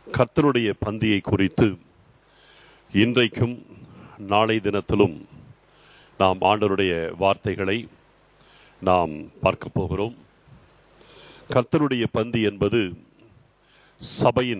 கர்த்தருடைய பந்தியை குறித்து இன்றைக்கும் நாளை தினத்திலும் நாம் ஆண்டவருடைய வார்த்தைகளை நாம் பார்க்க போகிறோம். கர்த்தருடைய பந்தி என்பது சபையின்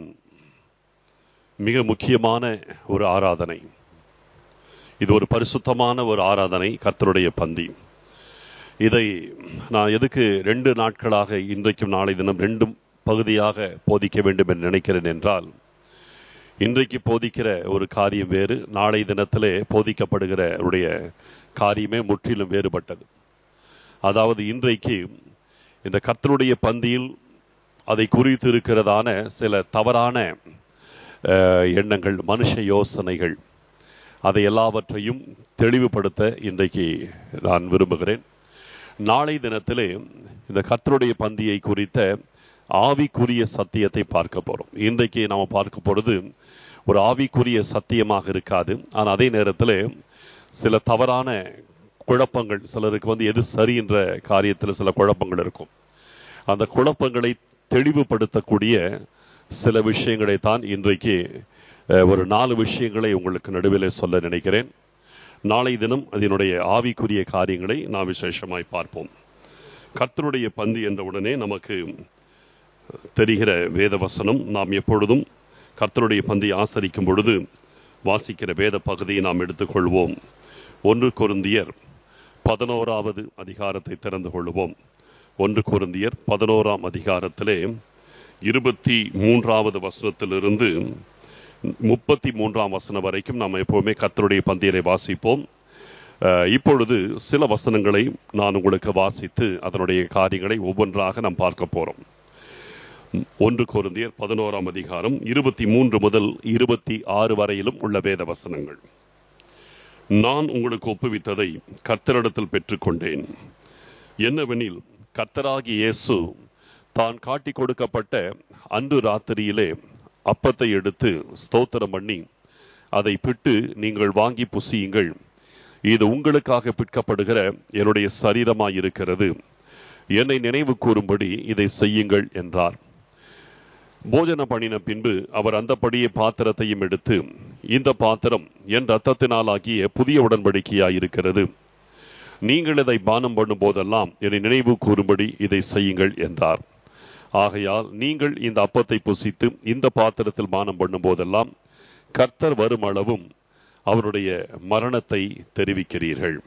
மிக முக்கியமான ஒரு ஆராதனை. இது ஒரு பரிசுத்தமான ஒரு ஆராதனை, கர்த்தருடைய பந்தி. இதை நான் எதுக்கு 2 நாட்களாக இன்றைக்கும் நாளை தினம் 2 பகுதியாக போதிக்க வேண்டும் என்று நினைக்கிறேன் என்றால், இன்றைக்கு போதிக்கிற ஒரு காரியம் வேறு, நாளை தினத்திலே போதிக்கப்படுகிற உடைய காரியமே முற்றிலும் வேறுபட்டது. அதாவது இன்றைக்கு இந்த கர்த்தருடைய பந்தியில் அதை குறித்து இருக்கிறதான சில தவறான எண்ணங்கள், மனுஷ யோசனைகள், அதை எல்லாவற்றையும் தெளிவுபடுத்த இன்றைக்கு நான் விரும்புகிறேன். நாளை தினத்திலே இந்த கர்த்தருடைய பந்தியை குறித்த ஆவிக்குரிய சத்தியத்தை பார்க்க போறோம். இன்றைக்கு நாம் பார்க்க போறது ஒரு ஆவிக்குரிய சத்தியமாக இருக்காது. ஆனால் அதே நேரத்தில் சில தவறான குழப்பங்கள், சிலருக்கு எது சரி என்ற காரியத்தில் சில குழப்பங்கள் இருக்கும். அந்த குழப்பங்களை தெளிவுபடுத்தக்கூடிய சில விஷயங்களை தான் இன்றைக்கு ஒரு 4 விஷயங்களை உங்களுக்கு நடுவில் சொல்ல நினைக்கிறேன். நாளை தினம் அதனுடைய ஆவிக்குரிய காரியங்களை நாம் விசேஷமாய் பார்ப்போம். கர்த்தருடைய பந்தி என்ற உடனே நமக்கு தெரிகிற வேத வசனம், நாம் எப்பொழுதும் கர்த்தருடைய பந்தி ஆசரிக்கும் பொழுது வாசிக்கிற வேத பகுதியை நாம் எடுத்துக்கொள்வோம். 1 கொரிந்தியர் 11வது அதிகாரத்தை திறந்து கொள்வோம். 1 கொரிந்தியர் 11ஆம் அதிகாரத்திலே 23வது வசனத்திலிருந்து 33ஆம் வசனம் வரைக்கும் நாம் எப்பவுமே கர்த்தருடைய பந்தியை வாசிப்போம். இப்பொழுது சில வசனங்களை நான் உங்களுக்கு வாசித்து அதனுடைய காரியங்களை ஒவ்வொன்றாக நாம் பார்க்க போறோம். 1 கொரிந்தியர் 11ஆம் அதிகாரம் 23 முதல் 26 வரையிலும் உள்ள வேத வசனங்கள். நான் உங்களுக்கு ஒப்புவித்ததை கர்த்தரிடத்தில் பெற்றுக்கொண்டேன். என்னவெனில், கர்த்தராகிய இயேசு தான் காட்டி கொடுக்கப்பட்ட அன்று ராத்திரியிலே அப்பத்தை எடுத்து ஸ்தோத்திரம் பண்ணி அதை பிட்டு, நீங்கள் வாங்கி புசியுங்கள், இது உங்களுக்காக பிற்கப்படுகிற என்னுடைய சரீரமாயிருக்கிறது, என்னை நினைவு கூறும்படி இதை செய்யுங்கள் என்றார். போஜனம் பண்ணின பின்பு அவர் அந்தபடியே பாத்திரத்தையும் எடுத்து, இந்த பாத்திரம் என் இரத்தத்தினாலாகிய புதிய உடன்படிக்கையாயிருக்கிறது, நீங்கள் இதை பானம் பண்ணும் போதெல்லாம் என்னை நினைவு கூறும்படி இதை செய்யுங்கள் என்றார். ஆகையால் நீங்கள் இந்த அப்பத்தை புசித்து இந்த பாத்திரத்தில் பானம் பண்ணும் போதெல்லாம் கர்த்தர் வரும் அளவும் அவருடைய மரணத்தை தெரிவிக்கிறீர்கள்.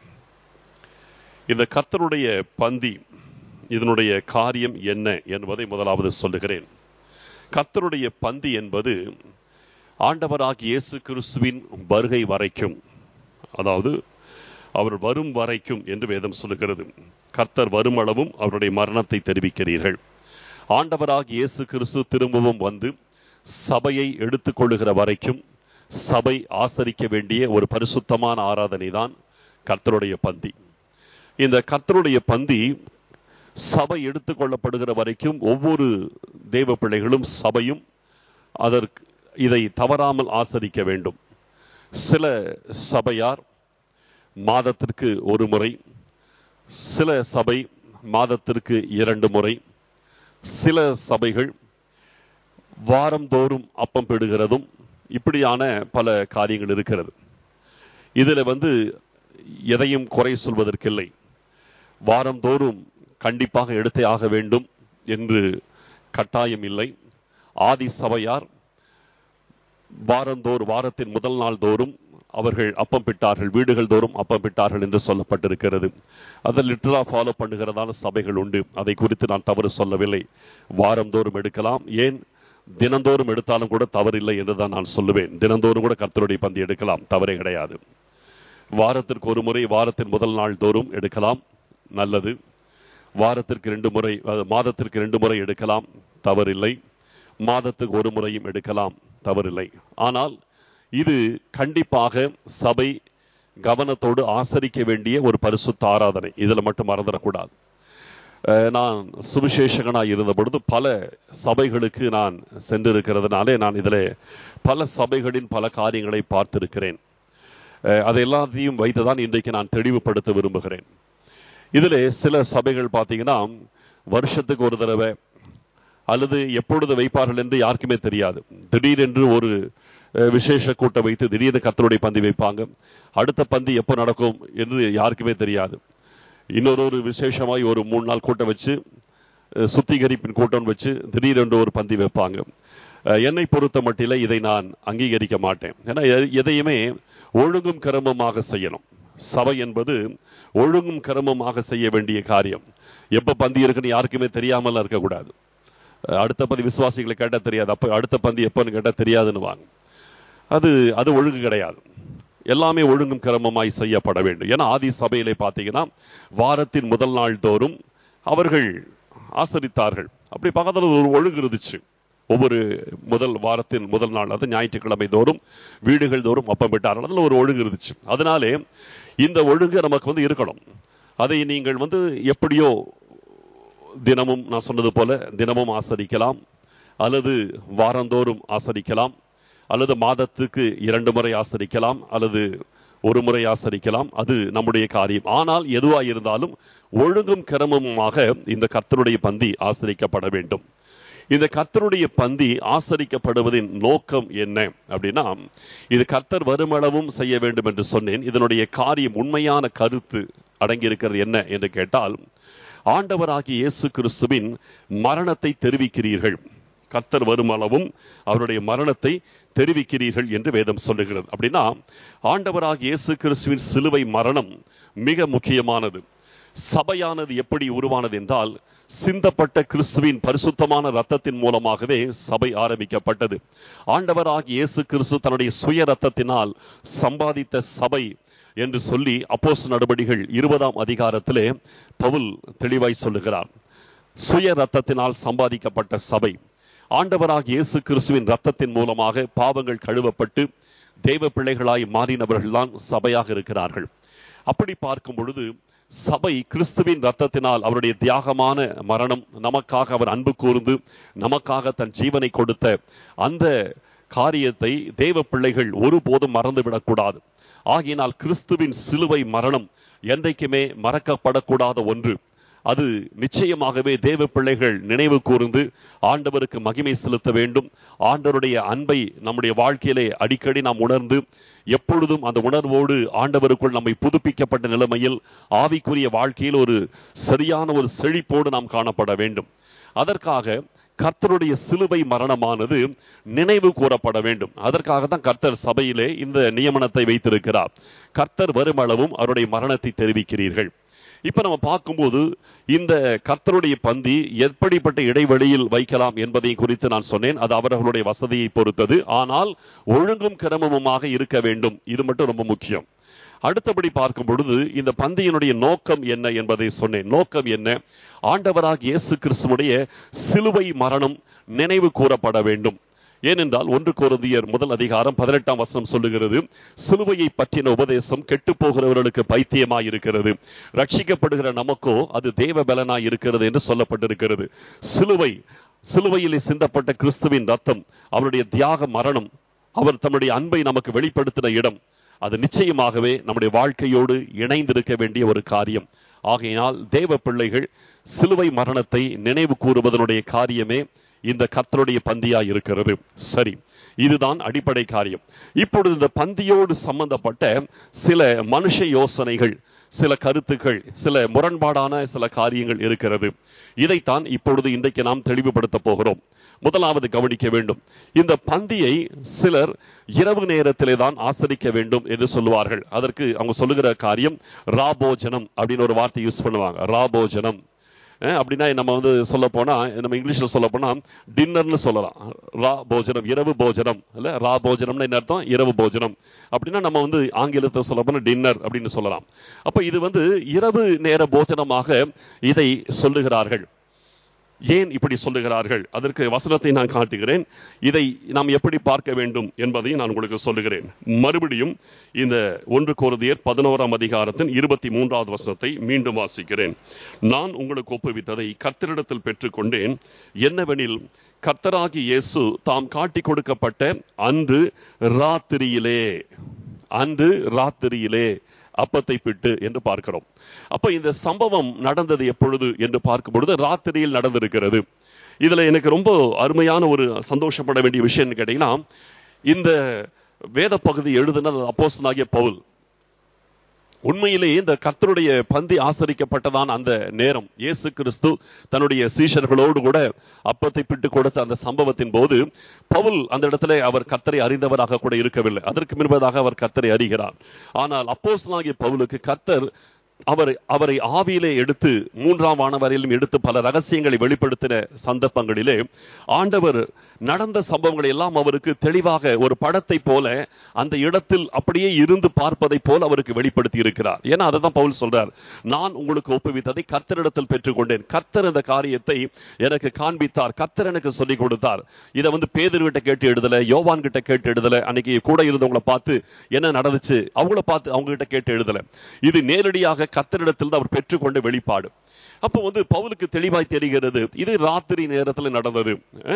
இந்த கர்த்தருடைய பந்தி, இதனுடைய காரியம் என்ன என்பதை முதலாவது சொல்லுகிறேன். கர்த்தருடைய பந்தி என்பது ஆண்டவராகிய இயேசு கிறிஸ்துவின் வருகை வரைக்கும், அதாவது அவர் வரும் வரைக்கும் என்று வேதம் சொல்லுகிறது. கர்த்தர் வரும் அளவும் அவருடைய மரணத்தை தெரிவிக்கிறீர்கள். ஆண்டவராகிய இயேசு கிறிஸ்து திரும்பவும் வந்து சபையை எடுத்துக்கொள்ளுகிற வரைக்கும் சபை ஆசரிக்க வேண்டிய ஒரு பரிசுத்தமான ஆராதனை தான் கர்த்தருடைய பந்தி. இந்த கர்த்தருடைய பந்தி சபை எடுத்துக்கொள்ளப்படுகிற வரைக்கும் ஒவ்வொரு தேவ பிள்ளைகளும் சபையும் இதை தவறாமல் ஆசரிக்க வேண்டும். சில சபையார் மாதத்திற்கு 1 முறை, சில சபை மாதத்திற்கு 2 முறை, சில சபைகள் வாரந்தோறும் அப்பம் பிடுகிறதும், இப்படியான பல காரியங்கள் இருக்கிறது. இதுல எதையும் குறை சொல்வதற்கில்லை. வாரந்தோறும் கண்டிப்பாக எடுத்தே ஆக வேண்டும் என்று கட்டாயம் இல்லை. ஆதி சபையார் வாரத்தின் முதல் நாள் தோறும் அவர்கள் அப்பம் பிட்டார்கள், வீடுகள் தோறும் அப்பம் பிட்டார்கள் என்று சொல்லப்பட்டிருக்கிறது. அதை லிட்டரலா ஃபாலோ பண்ணுகிறதான சபைகள் உண்டு. அதை குறித்து நான் தவறு சொல்லவில்லை. வாரந்தோறும் எடுக்கலாம், ஏன் தினந்தோறும் எடுத்தாலும் கூட தவறில்லை என்றுதான் நான் சொல்லுவேன். தினந்தோறும் கூட கர்த்தருடைய பந்தி எடுக்கலாம், தவறே கிடையாது. வாரத்திற்கு 1 முறை, வாரத்தின் முதல் நாள் தோறும் எடுக்கலாம், நல்லது. வாரத்திற்கு 2 முறை, மாதத்திற்கு 2 முறை எடுக்கலாம், தவறில்லை. மாதத்துக்கு 1 முறையும் எடுக்கலாம், தவறில்லை. ஆனால் இது கண்டிப்பாக சபை கவனத்தோடு ஆசரிக்க வேண்டிய ஒரு பரிசுத்த ஆராதனை. இதுல மட்டும் மறந்துடக்கூடாது. நான் சுவிசேஷகனாய் இருந்த பொழுது பல சபைகளுக்கு நான் சென்றிருக்கிறதுனாலே நான் இதில் பல சபைகளின் பல காரியங்களை பார்த்திருக்கிறேன். அதை எல்லாத்தையும் வைத்துதான் இன்றைக்கு நான் தெளிவுபடுத்த விரும்புகிறேன். இதில் சில சபைகள் பார்த்தீங்கன்னா வருஷத்துக்கு ஒரு தடவை அல்லது எப்பொழுது வைப்பார்கள் என்று யாருக்குமே தெரியாது. திடீரென்று ஒரு விசேஷ கூட்டம் வைத்து திடீர்னு கர்த்தருடைய பந்தி வைப்பாங்க. அடுத்த பந்தி எப்போ நடக்கும் என்று யாருக்குமே தெரியாது. இன்னொரு விசேஷமாய் ஒரு 3 நாள் கூட்டம் வச்சு, சுத்திகரிப்பின் கூட்டம் வச்சு திடீரென்று ஒரு பந்தி வைப்பாங்க. என்னை பொறுத்த மட்டில இதை நான் அங்கீகரிக்க மாட்டேன். ஏன்னா எதையுமே ஒழுங்கும் கிரமமாக செய்யணும். சபை என்பது ஒழுங்கும் கிரமமாக செய்ய வேண்டிய காரியம். எப்ப பந்தி இருக்குன்னு யாருக்குமே தெரியாமல் இருக்கக்கூடாது. அடுத்த பந்தி விசுவாசிகளை கேட்டால் தெரியாது, அப்ப அடுத்த பந்தி எப்பன்னு கேட்டால் தெரியாதுன்னு வாங்க. அது ஒழுங்கு கிடையாது. எல்லாமே ஒழுங்கும் கிரமமாய் செய்யப்பட வேண்டும். ஏன்னா ஆதி சபையிலே பார்த்தீங்கன்னா வாரத்தின் முதல் நாள் தோறும் அவர்கள் ஆசரித்தார்கள். அப்படி பக்கத்தில் ஒரு ஒழுங்கு இருந்துச்சு. ஒவ்வொரு வாரத்தின் முதல் நாள், அது ஞாயிற்றுக்கிழமை தோறும் வீடுகள் தோறும் அப்பம் விட்டார்கள். அதில் ஒரு ஒழுங்கு இருந்துச்சு. அதனாலே இந்த ஒழுங்கு நமக்கு இருக்கணும். அதை நீங்கள் எப்படியோ தினமும், நான் சொன்னது போல தினமும் ஆசரிக்கலாம், அல்லது வாரந்தோறும் ஆசரிக்கலாம், அல்லது மாதத்துக்கு 2 முறை ஆசரிக்கலாம், அல்லது 1 முறை ஆசரிக்கலாம். அது நம்முடைய காரியம். ஆனால் எதுவா இருந்தாலும் ஒழுங்கும் கிரமமுமாக இந்த கர்த்தருடைய பந்தி ஆசரிக்கப்பட வேண்டும். இந்த கர்த்தருடைய பந்தி ஆசரிக்கப்படுவதின் நோக்கம் என்ன அப்படின்னா, இது கர்த்தர் வருமளவும் செய்ய வேண்டும் என்று சொன்னேன். இதனுடைய காரியம், உண்மையான கருத்து அடங்கியிருக்கிறது என்ன என்று கேட்டால், ஆண்டவராகிய இயேசு கிறிஸ்துவின் மரணத்தை தெரிவிக்கிறீர்கள். கர்த்தர் வருமளவும் அவருடைய மரணத்தை தெரிவிக்கிறீர்கள் என்று வேதம் சொல்லுகிறது. அப்படின்னா ஆண்டவராகிய இயேசு கிறிஸ்துவின் சிலுவை மரணம் மிக முக்கியமானது. சபையானது எப்படி உருவானது என்றால், சிந்தப்பட்ட கிறிஸ்துவின் பரிசுத்தமான இரத்தத்தின் மூலமாகவே சபை ஆரம்பிக்கப்பட்டது. ஆண்டவராகிய இயேசு கிறிஸ்து தன்னுடைய சுய இரத்தத்தினால் சம்பாதித்த சபை என்று சொல்லி அப்போஸ்தலர் நடபடிகள் 20ஆம் அதிகாரத்திலே பவுல் தெளிவாய் சொல்லுகிறார். சுய இரத்தத்தினால் சம்பாதிக்கப்பட்ட சபை, ஆண்டவராகிய இயேசு கிறிஸ்துவின் இரத்தத்தின் மூலமாக பாவங்கள் கழுவப்பட்டு தெய்வ பிள்ளைகளாய் மாறினவர்கள் தான் சபையாக இருக்கிறார்கள். அப்படி பார்க்கும் பொழுது சபை கிறிஸ்துவின் இரத்தத்தினால், அவருடைய தியாகமான மரணம், நமக்காக அவர் அன்பு கூர்ந்து நமக்காக தன் ஜீவனை கொடுத்த அந்த காரியத்தை தெய்வ பிள்ளைகள் ஒருபோதும் மறந்துவிடக்கூடாது. ஆகையினால் கிறிஸ்துவின் சிலுவை மரணம் என்றைக்குமே மறக்கப்படக்கூடாத ஒன்று. அது நிச்சயமாகவே தேவ பிள்ளைகள் நினைவு கூர்ந்து ஆண்டவருக்கு மகிமை செலுத்த வேண்டும். ஆண்டவருடைய அன்பை நம்முடைய வாழ்க்கையிலே அடிக்கடி நாம் உணர்ந்து, எப்பொழுதும் அந்த உணர்வோடு ஆண்டவருக்குள் நம்மை புதுப்பிக்கப்பட்ட நிலைமையில் ஆவிக்குரிய வாழ்க்கையில் ஒரு சரியான ஒரு செழிப்போடு நாம் காணப்பட வேண்டும். அதற்காக கர்த்தருடைய சிலுவை மரணமானது நினைவு கூறப்பட வேண்டும். அதற்காக தான் கர்த்தர் சபையிலே இந்த நியமனத்தை வைத்திருக்கிறார். கர்த்தர் வருமளவும் அவருடைய மரணத்தை தெரிவிக்கிறீர்கள். இப்ப நம்ம பார்க்கும்போது இந்த கர்த்தருடைய பந்தி எப்படிப்பட்ட இடைவெளியில் வைக்கலாம் என்பதை குறித்து நான் சொன்னேன். அது அவர்களுடைய வசதியை பொறுத்தது. ஆனால் ஒழுங்கும் கிரமமுமாக இருக்க வேண்டும். இது மட்டும் ரொம்ப முக்கியம். அடுத்தபடி பார்க்கும் பொழுது இந்த பந்தியினுடைய நோக்கம் என்ன என்பதை சொன்னேன். நோக்கம் என்ன? ஆண்டவராகிய இயேசு கிறிஸ்துவுடைய சிலுவை மரணம் நினைவு கூறப்பட வேண்டும். ஏனென்றால் 1 கொரிந்தியர் 1 அதிகாரம் 18ஆம் வசனம் சொல்லுகிறது, சிலுவையை பற்றின உபதேசம் கெட்டு போகிறவர்களுக்கு பைத்தியமாய் இருக்கிறது, ரட்சிக்கப்படுகிற நமக்கோ அது தேவ பலனாய் இருக்கிறது என்று சொல்லப்பட்டிருக்கிறது. சிலுவையிலே சிந்தப்பட்ட கிறிஸ்துவின் ரத்தம், அவருடைய தியாக மரணம், அவர் தம்முடைய அன்பை நமக்கு வெளிப்படுத்தின இடம், அது நிச்சயமாகவே நம்முடைய வாழ்க்கையோடு இணைந்திருக்க வேண்டிய ஒரு காரியம். ஆகையினால் தேவ பிள்ளைகள் சிலுவை மரணத்தை நினைவு கூறுவதனுடைய காரியமே இந்த கர்த்தருடைய பந்தியாய் இருக்கிறது. சரி, இதுதான் அடிப்படை காரியம். இப்பொழுது இந்த பந்தியோடு சம்பந்தப்பட்ட சில மனுஷ யோசனைகள், சில கருத்துக்கள், சில முரண்பாடான சில காரியங்கள் இருக்கிறது. இதைத்தான் இப்பொழுது இன்றைக்கு நாம் தெளிவுபடுத்த போகிறோம். முதலாவது கவனிக்க வேண்டும், இந்த பந்தியை சிலர் இரவு நேரத்திலே தான் ஆசரிக்க வேண்டும் என்று சொல்லுவார்கள். அதற்கு அவங்க சொல்லுகிற காரியம் ராபோஜனம் அப்படின்னு ஒரு வார்த்தை யூஸ் பண்ணுவாங்க. ராபோஜனம் அப்படின்னா நம்ம சொல்ல போனா, நம்ம இங்கிலீஷ்ல சொல்ல போனா டின்னர்னு சொல்லலாம். ரா போஜனம், இரவு போஜனம் இல்ல. ரா போஜனம்னு என்ன அர்த்தம்? இரவு போஜனம். அப்படின்னா நம்ம ஆங்கிலத்தை சொல்ல போனா டின்னர் அப்படின்னு சொல்லலாம். அப்ப இது இரவு நேர போஜனமாக இதை சொல்லுகிறார்கள். ஏன் இப்படி சொல்லுகிறார்கள்? அதற்கு வசனத்தை நான் காட்டுகிறேன். இதை நாம் எப்படி பார்க்க வேண்டும் என்பதையும் நான் உங்களுக்கு சொல்லுகிறேன். மறுபடியும் இந்த 1 கொரிந்தியர் 11ஆம் அதிகாரத்தின் 23வது வசனத்தை மீண்டும் வாசிக்கிறேன். நான் உங்களுக்கு ஒப்புவித்ததை கர்த்தரிடத்தில் பெற்றுக்கொண்டேன். என்னவெனில், கர்த்தராகிய இயேசு தாம் காட்டி கொடுக்கப்பட்ட அன்று ராத்திரியிலே அப்பத்தை பிட்டு என்று பார்க்கிறோம். அப்ப இந்த சம்பவம் நடந்தது எப்பொழுது என்று பார்க்கும் பொழுது ராத்திரியில் நடந்திருக்கிறது. இதுல எனக்கு ரொம்ப அருமையான ஒரு சந்தோஷப்பட வேண்டிய விஷயம் கேட்டீங்கன்னா, இந்த வேத பகுதி எழுதின அப்போஸ்தலனாகிய பவுல் உண்மையிலேயே இந்த கர்த்தருடைய பந்தி ஆசரிக்கப்பட்டதான் அந்த நேரம், இயேசு கிறிஸ்து தன்னுடைய சீஷர்களோடு கூட அப்பத்தை பிட்டு கொடுத்த அந்த சம்பவத்தின் போது பவுல் அந்த இடத்துல அவர் கர்த்தரை அறிந்தவராக கூட இருக்கவில்லை. அதற்கு முன்பதாக அவர் கர்த்தரை அறிகிறார். ஆனால் அப்போஸ்தலனாகிய பவுலுக்கு கர்த்தர் அவரை ஆவியிலே எடுத்து 3ஆம் வானவரையிலும் எடுத்து பல ரகசியங்களை வெளிப்படுத்தின சந்தர்ப்பங்களிலே ஆண்டவர் நடந்த சம்பவங்களை எல்லாம் அவருக்கு தெளிவாக ஒரு படத்தை போல அந்த இடத்தில் அப்படியே இருந்து பார்ப்பதை போல அவருக்கு வெளிப்படுத்தி இருக்கிறார். ஏன்னா அதை தான் பவுல் சொல்றார், நான் உங்களுக்கு ஒப்புவித்ததை கர்த்தரிடத்தில் பெற்றுக்கொண்டேன், கர்த்தர் இந்த காரியத்தை எனக்கு காண்பித்தார், கர்த்தர் எனக்கு சொல்லிக் கொடுத்தார். இதை பேதுரு கிட்ட கேட்டு எழுதல, யோவான் கிட்ட கேட்டு எழுதல, அன்னைக்கு கூட இருந்தவங்களை பார்த்து என்ன நடந்துச்சு அவங்கள பார்த்து அவங்க கிட்ட கேட்டு எழுதல, இது நேரடியாக கர்த்தரிடத்தில் அவர் பெற்றுக்கொண்ட வெளிப்பாடு. அப்போ பவுலுக்கு தெளிவாய் தெரிகிறது, இது ராத்திரி நேரத்தில் நடந்தது.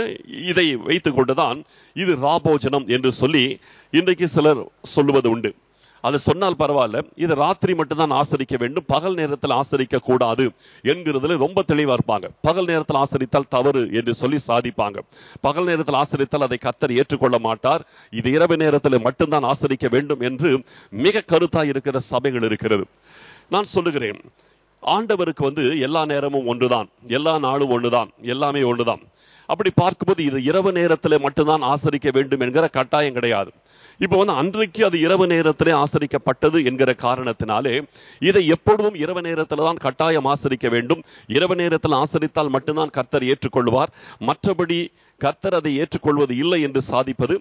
இதை வைத்துக் கொண்டுதான் இது ராபோஜனம் என்று சொல்லி இன்றைக்கு சிலர் சொல்லுவது உண்டு. அது சொன்னால் பரவாயில்ல, இது ராத்திரி மட்டும்தான் ஆசரிக்க வேண்டும், பகல் நேரத்தில் ஆசரிக்க கூடாது என்கிறதுல ரொம்ப தெளிவா இருப்பாங்க. பகல் நேரத்தில் ஆசரித்தால் தவறு என்று சொல்லி சாதிப்பாங்க. பகல் நேரத்தில் ஆசரித்தால் அதை கர்த்தர் ஏற்றுக்கொள்ள மாட்டார், இது இரவு நேரத்தில் மட்டும்தான் ஆசரிக்க வேண்டும் என்று மிக கருத்தாய் இருக்கிற சபைகள் இருக்கிறது. நான் சொல்லுகிறேன், ஆண்டவருக்கு எல்லா நேரமும் ஒன்றுதான், எல்லா நாளும் ஒன்றுதான், எல்லாமே ஒன்றுதான். அப்படி பார்க்கும்போது இது இரவு நேரத்தில் மட்டும்தான் ஆசரிக்க வேண்டும் என்கிற கட்டாயம் கிடையாது. இப்போ அன்றைக்கு அது இரவு நேரத்திலே ஆசரிக்கப்பட்டது என்கிற காரணத்தினாலே இதை எப்பொழுதும் இரவு நேரத்தில் தான் கட்டாயம் ஆசரிக்க வேண்டும். இரவு நேரத்தில் ஆசரித்தால் மட்டும்தான் கர்த்தர் ஏற்றுக்கொள்வார், மற்றபடி கர்த்தர் அதை ஏற்றுக்கொள்வது இல்லை என்று சாதிப்பது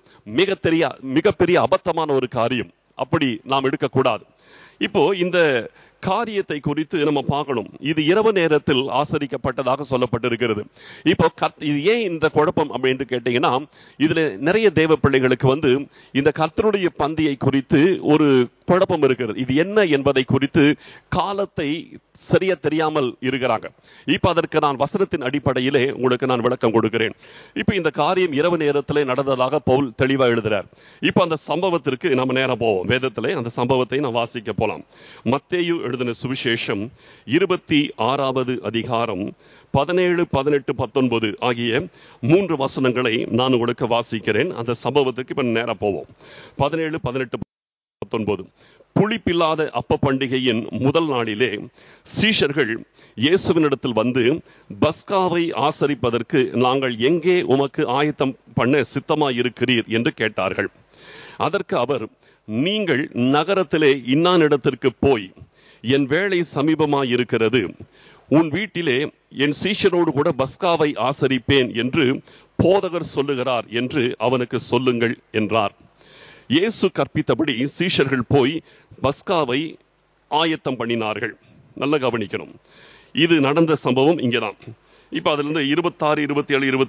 மிகப்பெரிய அபத்தமான ஒரு காரியம். அப்படி நாம் எடுக்கக்கூடாது. இப்போ இந்த காரியத்தை குறித்து நம்ம பார்க்கணும். இது இரவு நேரத்தில் ஆசரிக்கப்பட்டதாக சொல்லப்பட்டிருக்கிறது. இப்போ இது ஏன் இந்த குழப்பம் அப்படின்னு கேட்டீங்கன்னா, இதுல நிறைய தேவ பிள்ளைகளுக்கு இந்த கர்த்தருடைய பந்தியை குறித்து ஒரு குழப்பம் இருக்கிறது. இது என்ன என்பதை குறித்து காலத்தை சரியா தெரியாமல் இருக்கிறாங்க. இப்ப அதற்கு நான் வசனத்தின் அடிப்படையிலே உங்களுக்கு நான் விளக்கம் கொடுக்கிறேன். இப்ப இந்த காரியம் இரவு நேரத்திலே நடந்ததாக பவுல் தெளிவா எழுதுறார். இப்ப அந்த சம்பவத்திற்கு நம்ம நேரம் போவோம். வேதத்திலே அந்த சம்பவத்தை நான் வாசிக்க போலாம். மத்தேயு எழுதின சுவிசேஷம் 26வது அதிகாரம் 17, 18, 19 ஆகிய 3 வசனங்களை நான் உங்களுக்கு வாசிக்கிறேன். அந்த சம்பவத்துக்கு இப்ப நேரம் போவோம். 17, 18, 19. புளிப்பில்லாத அப்ப பண்டிகையின் முதல் நாளிலே சீஷர்கள் இயேசுவினிடத்தில் வந்து, பஸ்காவை ஆசரிப்பதற்கு நாங்கள் எங்கே உமக்கு ஆயத்தம் பண்ண சித்தமாயிருக்கிறீர் என்று கேட்டார்கள். அதற்கு அவர், நீங்கள் நகரத்திலே இன்னானிடத்திற்கு போய், என் வேலை சமீபமாயிருக்கிறது, உன் வீட்டிலே என் சீஷரோடு கூட பஸ்காவை ஆசரிப்பேன் என்று போதகர் சொல்லுகிறார் என்று அவனுக்கு சொல்லுங்கள் என்றார். இயேசு கற்பித்தபடி சீஷர்கள் போய் பஸ்காவை ஆயத்தம் பண்ணினார்கள். நல்ல கவனிக்கணும், இது நடந்த சம்பவம் இங்கதான். இப்ப அதுல இருந்து 26, 27,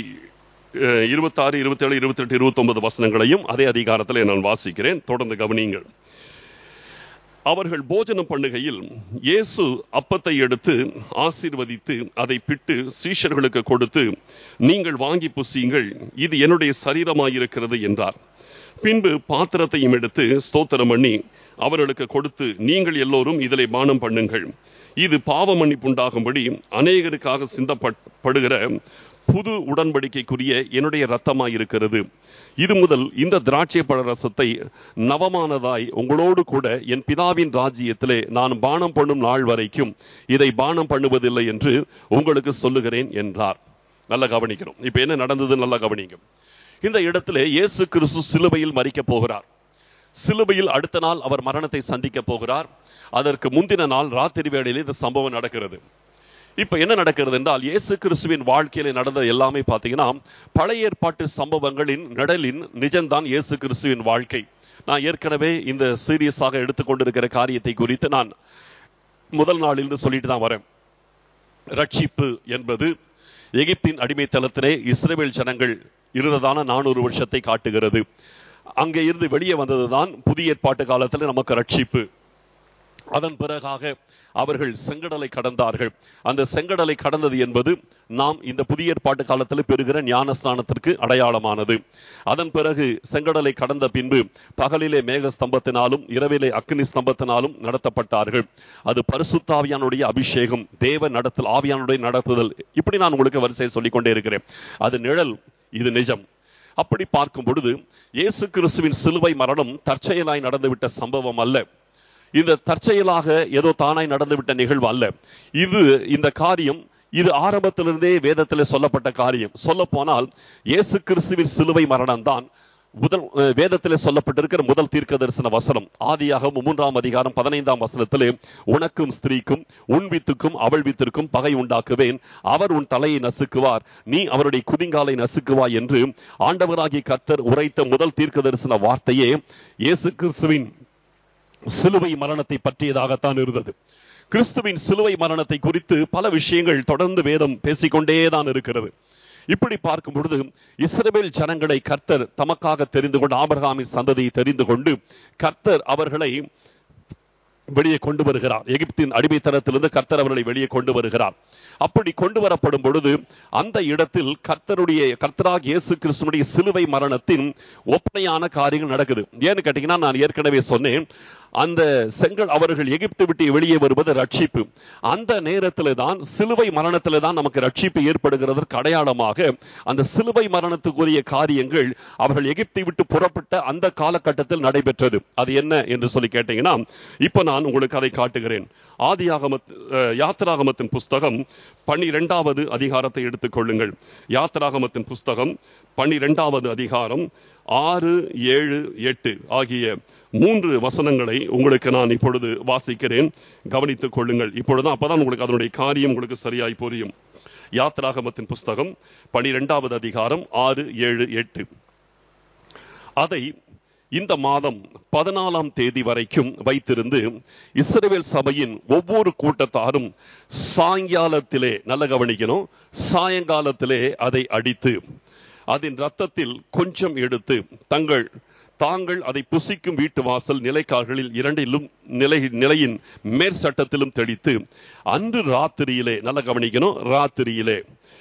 28, 29 வசனங்களையும் அதே அதிகாரத்தில் நான் வாசிக்கிறேன். தொடர்ந்து கவனியுங்கள். அவர்கள் போஜனம் பண்ணுகையில் இயேசு அப்பத்தை எடுத்து ஆசீர்வதித்து அதை பிட்டு சீஷர்களுக்கு கொடுத்து, நீங்கள் வாங்கி புசியுங்கள், இது என்னுடைய சரீரமாயிருக்கிறது என்றார். பின்பு பாத்திரத்தையும் எடுத்து ஸ்தோத்திரம் பண்ணி அவர்களுக்கு கொடுத்து, நீங்கள் எல்லோரும் இதிலே பானம் பண்ணுங்கள், இது பாவ மன்னிப்புண்டாகும்படி அநேகருக்காக சிந்தப்படுகிற புது உடன்படிக்கைக்குரிய என்னுடைய இரத்தமாயிருக்கிறது. இது முதல் இந்த திராட்சை பழ ரசத்தை நவமானதாய் உங்களோடு கூட என் பிதாவின் ராஜ்யத்திலே நான் பானம் பண்ணும் நாள் வரைக்கும் இதை பானம் பண்ணுவதில்லை என்று உங்களுக்கு சொல்லுகிறேன் என்றார். நல்லா கவனிக்கணும். இப்ப என்ன நடந்தது நல்லா கவனிங்க. இந்த இடத்துல இயேசு கிறிஸ்து சிலுவையில் மரிக்க போகிறார். சிலுவையில் அடுத்த நாள் அவர் மரணத்தை சந்திக்க போகிறார். அதற்கு முந்தின நாள் ராத்திரி வேளையில் இந்த சம்பவம் நடக்கிறது. இப்ப என்ன நடக்கிறது என்றால், இயேசு கிறிஸ்துவின் வாழ்க்கையில நடந்த எல்லாமே பாத்தீங்கன்னா பழைய ஏற்பாட்டு சம்பவங்களின் நிழலின் நிஜம்தான் இயேசு கிறிஸ்துவின் வாழ்க்கை. நான் ஏற்கனவே இந்த சீரியஸாக எடுத்துக்கொண்டிருக்கிற காரியத்தை குறித்து நான் முதல் நாளிலிருந்து சொல்லிட்டு தான் வரேன். ரட்சிப்பு என்பது எகிப்தின் அடிமைத்தளத்திலே இஸ்ரவேல் ஜனங்கள் இருந்ததான 400 வருஷத்தை காட்டுகிறது. அங்கே இருந்து வெளியே வந்ததுதான் புதிய ஏற்பாட்டு காலத்தில் நமக்கு ரட்சிப்பு. அதன் பிறகாக அவர்கள் செங்கடலை கடந்தார்கள். அந்த செங்கடலை கடந்தது என்பது நாம் இந்த புதிய ஏற்பாட்டு காலத்தில் பெறுகிற ஞானஸ்நானத்திற்கு அடையாளமானது. அதன் பிறகு செங்கடலை கடந்த பின்பு பகலிலே மேக ஸ்தம்பத்தினாலும் இரவிலே அக்னி ஸ்தம்பத்தினாலும் நடத்தப்பட்டார்கள். அது பரிசுத்த ஆவியானுடைய அபிஷேகம், தேவ நடத்தல், ஆவியானுடைய நடத்துதல். இப்படி நான் உங்களுக்கு வரிசையை சொல்லிக் கொண்டே இருக்கிறேன். அது நிழல், இது நிஜம். அப்படி பார்க்கும் பொழுது இயேசு கிறிஸ்துவின் சிலுவை மரணம் தற்செயலாய் நடந்துவிட்ட சம்பவம் அல்ல. இந்த தற்செயலாக ஏதோ தானாய் நடந்துவிட்ட நிகழ்வு அல்ல. இந்த காரியம் இது ஆரம்பத்திலிருந்தே வேதத்தில் சொல்லப்பட்ட காரியம். சொல்ல போனால் இயேசு கிறிஸ்துவின் சிலுவை மரணம் தான் முதல் வேதத்திலே சொல்லப்பட்டிருக்கிற முதல் தீர்க்க தரிசன வசனம். ஆதியாகமம் 3ஆம் அதிகாரம் 15ஆம் வசனத்திலே, உனக்கும் ஸ்திரீக்கும் உன் வித்துக்கும் அவள் வித்திற்கும் பகை உண்டாக்குவேன், அவர் உன் தலையை நசுக்குவார், நீ அவருடைய குதிங்காலை நசுக்குவாய் என்று ஆண்டவராகிய கர்த்தர் உரைத்த முதல் தீர்க்க தரிசன வார்த்தையே இயேசு கிறிஸ்துவின் சிலுவை மரணத்தை பற்றியதாகத்தான் இருந்தது. கிறிஸ்துவின் சிலுவை மரணத்தை குறித்து பல விஷயங்கள் தொடர்ந்து வேதம் பேசிக்கொண்டேதான் இருக்கிறது. இப்படி பார்க்கும் பொழுது இஸ்ரவேல் ஜனங்களை கர்த்தர் தமக்காக தெரிந்து கொண்டு, ஆபிரகாமின் சந்ததியை தெரிந்து கொண்டு கர்த்தர் அவர்களை வெளியே கொண்டு வருகிறார். எகிப்தின் அடிமைத்தனத்திலிருந்து கர்த்தர் அவர்களை வெளியே கொண்டு வருகிறார். அப்படி கொண்டு வரப்படும் பொழுது அந்த இடத்தில் கர்த்தராகிய இயேசு கிறிஸ்துவினுடைய சிலுவை மரணத்தின் ஒப்பனையான காரியங்கள் நடக்குது. ஏன்னு கேட்டீங்கன்னா, நான் ஏற்கனவே சொன்னேன், அந்த அவர்கள் எகிப்து விட்டு வெளியே வருவது ரட்சிப்பு. அந்த நேரத்தில் தான் சிலுவை மரணத்தில் தான் நமக்கு ரட்சிப்பு ஏற்படுகிறதற்கு அடையாளமாக அந்த சிலுவை மரணத்துக்குரிய காரியங்கள் அவர்கள் எகிப்தை விட்டு புறப்பட்ட அந்த காலகட்டத்தில் நடைபெற்றது. அது என்ன என்று சொல்லி கேட்டீங்கன்னா, இப்ப நான் உங்களுக்கு அதை காட்டுகிறேன். யாத்திராகமத்தின் புஸ்தகம் 12வது அதிகாரத்தை எடுத்துக்கொள்ளுங்கள். யாத்திராகமத்தின் புஸ்தகம் 12வது அதிகாரம் 6, 7, 8 ஆகிய 3 வசனங்களை உங்களுக்கு நான் இப்பொழுது வாசிக்கிறேன். கவனித்துக் கொள்ளுங்கள். இப்பொழுது அப்பதான் உங்களுக்கு அதனுடைய காரியம் உங்களுக்கு சரியாய் புரியும். யாத்திராகமத்தின் புஸ்தகம் 12வது அதிகாரம் 6, 7, 8. அதை இந்த மாதம் 14ஆம் தேதி வரைக்கும் வைத்திருந்து இஸ்ரவேல் சபையின் ஒவ்வொரு கூட்டத்தாரும் சாயங்காலத்திலே, நல்ல கவனிக்கணும், சாயங்காலத்திலே அதை அடித்து அதன் இரத்தத்தில் கொஞ்சம் எடுத்து தாங்கள் அதை புசிக்கும் வீட்டு வாசல் நிலைக்கால்களில் 2லும் நிலையின் மேற்சட்டத்திலும் தெளித்து அன்று ராத்திரியிலே, நல்ல கவனிக்கணும், ராத்திரியிலே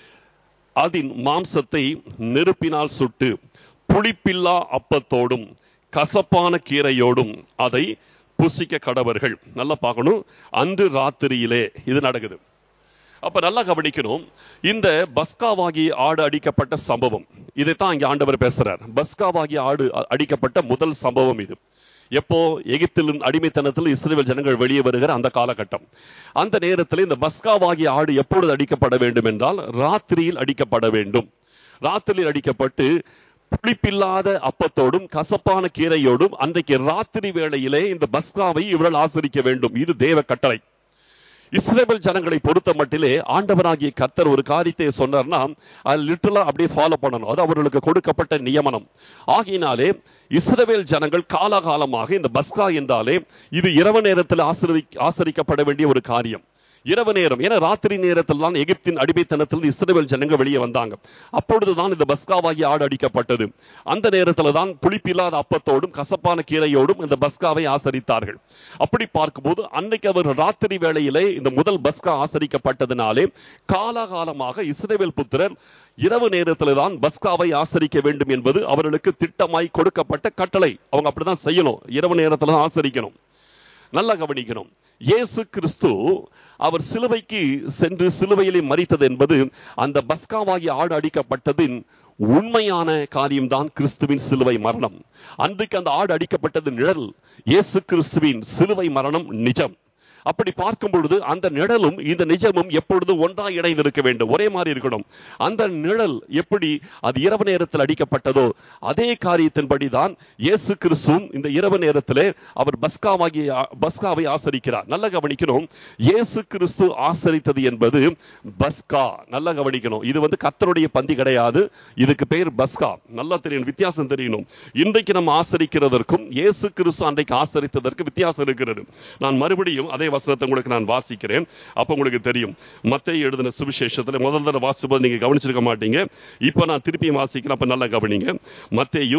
அதன் மாம்சத்தை நெருப்பினால் சுட்டு புளிப்பில்லா அப்பத்தோடும் கசப்பான கீரையோடும் அதை புசிக்க கடவர்கள். நல்லா பார்க்கணும், அன்று ராத்திரியிலே இது நடக்குது. அப்ப நல்லா கவனிக்கணும், இந்த பஸ்காவாகிய ஆடு அடிக்கப்பட்ட சம்பவம், இதைத்தான் இங்க ஆண்டவர் பேசுறார். பஸ்காவாகிய ஆடு அடிக்கப்பட்ட முதல் சம்பவம் இது. எப்போ? எகிப்திலும் அடிமைத்தனத்தில் இஸ்ரவேல் ஜனங்கள் வெளியே வருகிற அந்த காலகட்டம். அந்த நேரத்தில் இந்த பஸ்காவாகிய ஆடு எப்பொழுது அடிக்கப்பட வேண்டும் என்றால் ராத்திரியில் அடிக்கப்பட வேண்டும். ராத்திரியில் அடிக்கப்பட்டு புளிப்பில்லாத அப்பத்தோடும் கசப்பான கீரையோடும் அன்றைக்கு ராத்திரி வேளையிலே இந்த பஸ்காவை இவர்கள் ஆசரிக்க வேண்டும். இது தேவ கட்டளை. இஸ்ரவேல் ஜனங்களை பொறுத்த மட்டிலே ஆண்டவராகிய கர்த்தர் ஒரு காரியத்தை சொன்னார்னா அது லிட்டரலா அப்படியே ஃபாலோ பண்ணணும். அது அவர்களுக்கு கொடுக்கப்பட்ட நியமனம். ஆகினாலே இஸ்ரவேல் ஜனங்கள் காலகாலமாக இந்த பஸ்கா என்றாலே இது இரவு நேரத்தில் ஆசரிக்கப்பட வேண்டிய ஒரு காரியம். இரவு நேரம், ஏன்னா ராத்திரி நேரத்தில் தான் எகிப்தின் அடிமைத்தனத்தில் இஸ்ரவேல் ஜனங்கள் வெளியே வந்தாங்க. அப்பொழுதுதான் இந்த பஸ்காவாகிய ஆடு அடிக்கப்பட்டது. அந்த நேரத்தில் தான் புளிப்பில்லாத அப்பத்தோடும் கசப்பான கீரையோடும் இந்த பஸ்காவை ஆசரித்தார்கள். அப்படி பார்க்கும்போது அன்னைக்கு அவர் ராத்திரி வேளையிலே இந்த முதல் பஸ்கா ஆசரிக்கப்பட்டதினாலே காலகாலமாக இஸ்ரவேல் புத்திரர் இரவு நேரத்தில் தான் பஸ்காவை ஆசரிக்க வேண்டும் என்பது அவர்களுக்கு திட்டமாய் கொடுக்கப்பட்ட கட்டளை. அவங்க அப்படிதான் செய்யணும், இரவு நேரத்தில் தான் ஆசரிக்கணும். நல்லா கவனிக்கணும், இயேசு கிறிஸ்து அவர் சிலுவைக்கு சென்று சிலுவையிலே மரித்தது என்பது அந்த பஸ்காவாகிய ஆடு அடிக்கப்பட்டதின் உண்மையான காரியம்தான் கிறிஸ்துவின் சிலுவை மரணம். அன்றைக்கு அந்த ஆடு அடிக்கப்பட்டது நிழல், இயேசு கிறிஸ்துவின் சிலுவை மரணம் நிஜம். அப்படி பார்க்கும் பொழுது அந்த நிழலும் இந்த நிஜமும் எப்பொழுது ஒன்றாக இணைந்திருக்க வேண்டும், ஒரே மாதிரி இருக்கணும். அந்த நிழல் எப்படி அது இரவு நேரத்தில் அடிக்கப்பட்டதோ அதே காரியத்தின்படி தான் இயேசு கிறிஸ்துவும் இந்த இரவு நேரத்திலே அவர் பஸ்காவை ஆசரிக்கிறார். நல்ல கவனிக்கணும், இயேசு கிறிஸ்து ஆசரித்தது என்பது பஸ்கா. நல்ல கவனிக்கணும், இது கர்த்தருடைய பந்தி கிடையாது, இதுக்கு பெயர் பஸ்கா. நல்லா தெரியணும், வித்தியாசம் தெரியணும். இன்றைக்கு நம்ம ஆசரிக்கிறதற்கும் இயேசு கிறிஸ்து அன்றைக்கு ஆசரித்ததற்கு வித்தியாசம் இருக்கிறது. நான் மறுபடியும் அதை வசனத்தை உங்களுக்கு நான் வாசிக்கிறேன். அப்ப உங்களுக்கு தெரியும். மத்தேயு எழுதின சுவிசேஷத்துல முதல் தடவை வாசிப்பது நீங்க கவனிச்சிருக்க மாட்டீங்க. இப்ப நான் திருப்பியும் வாசிக்கிறேன். அப்ப நல்லா கவனிங்க. மத்தேயு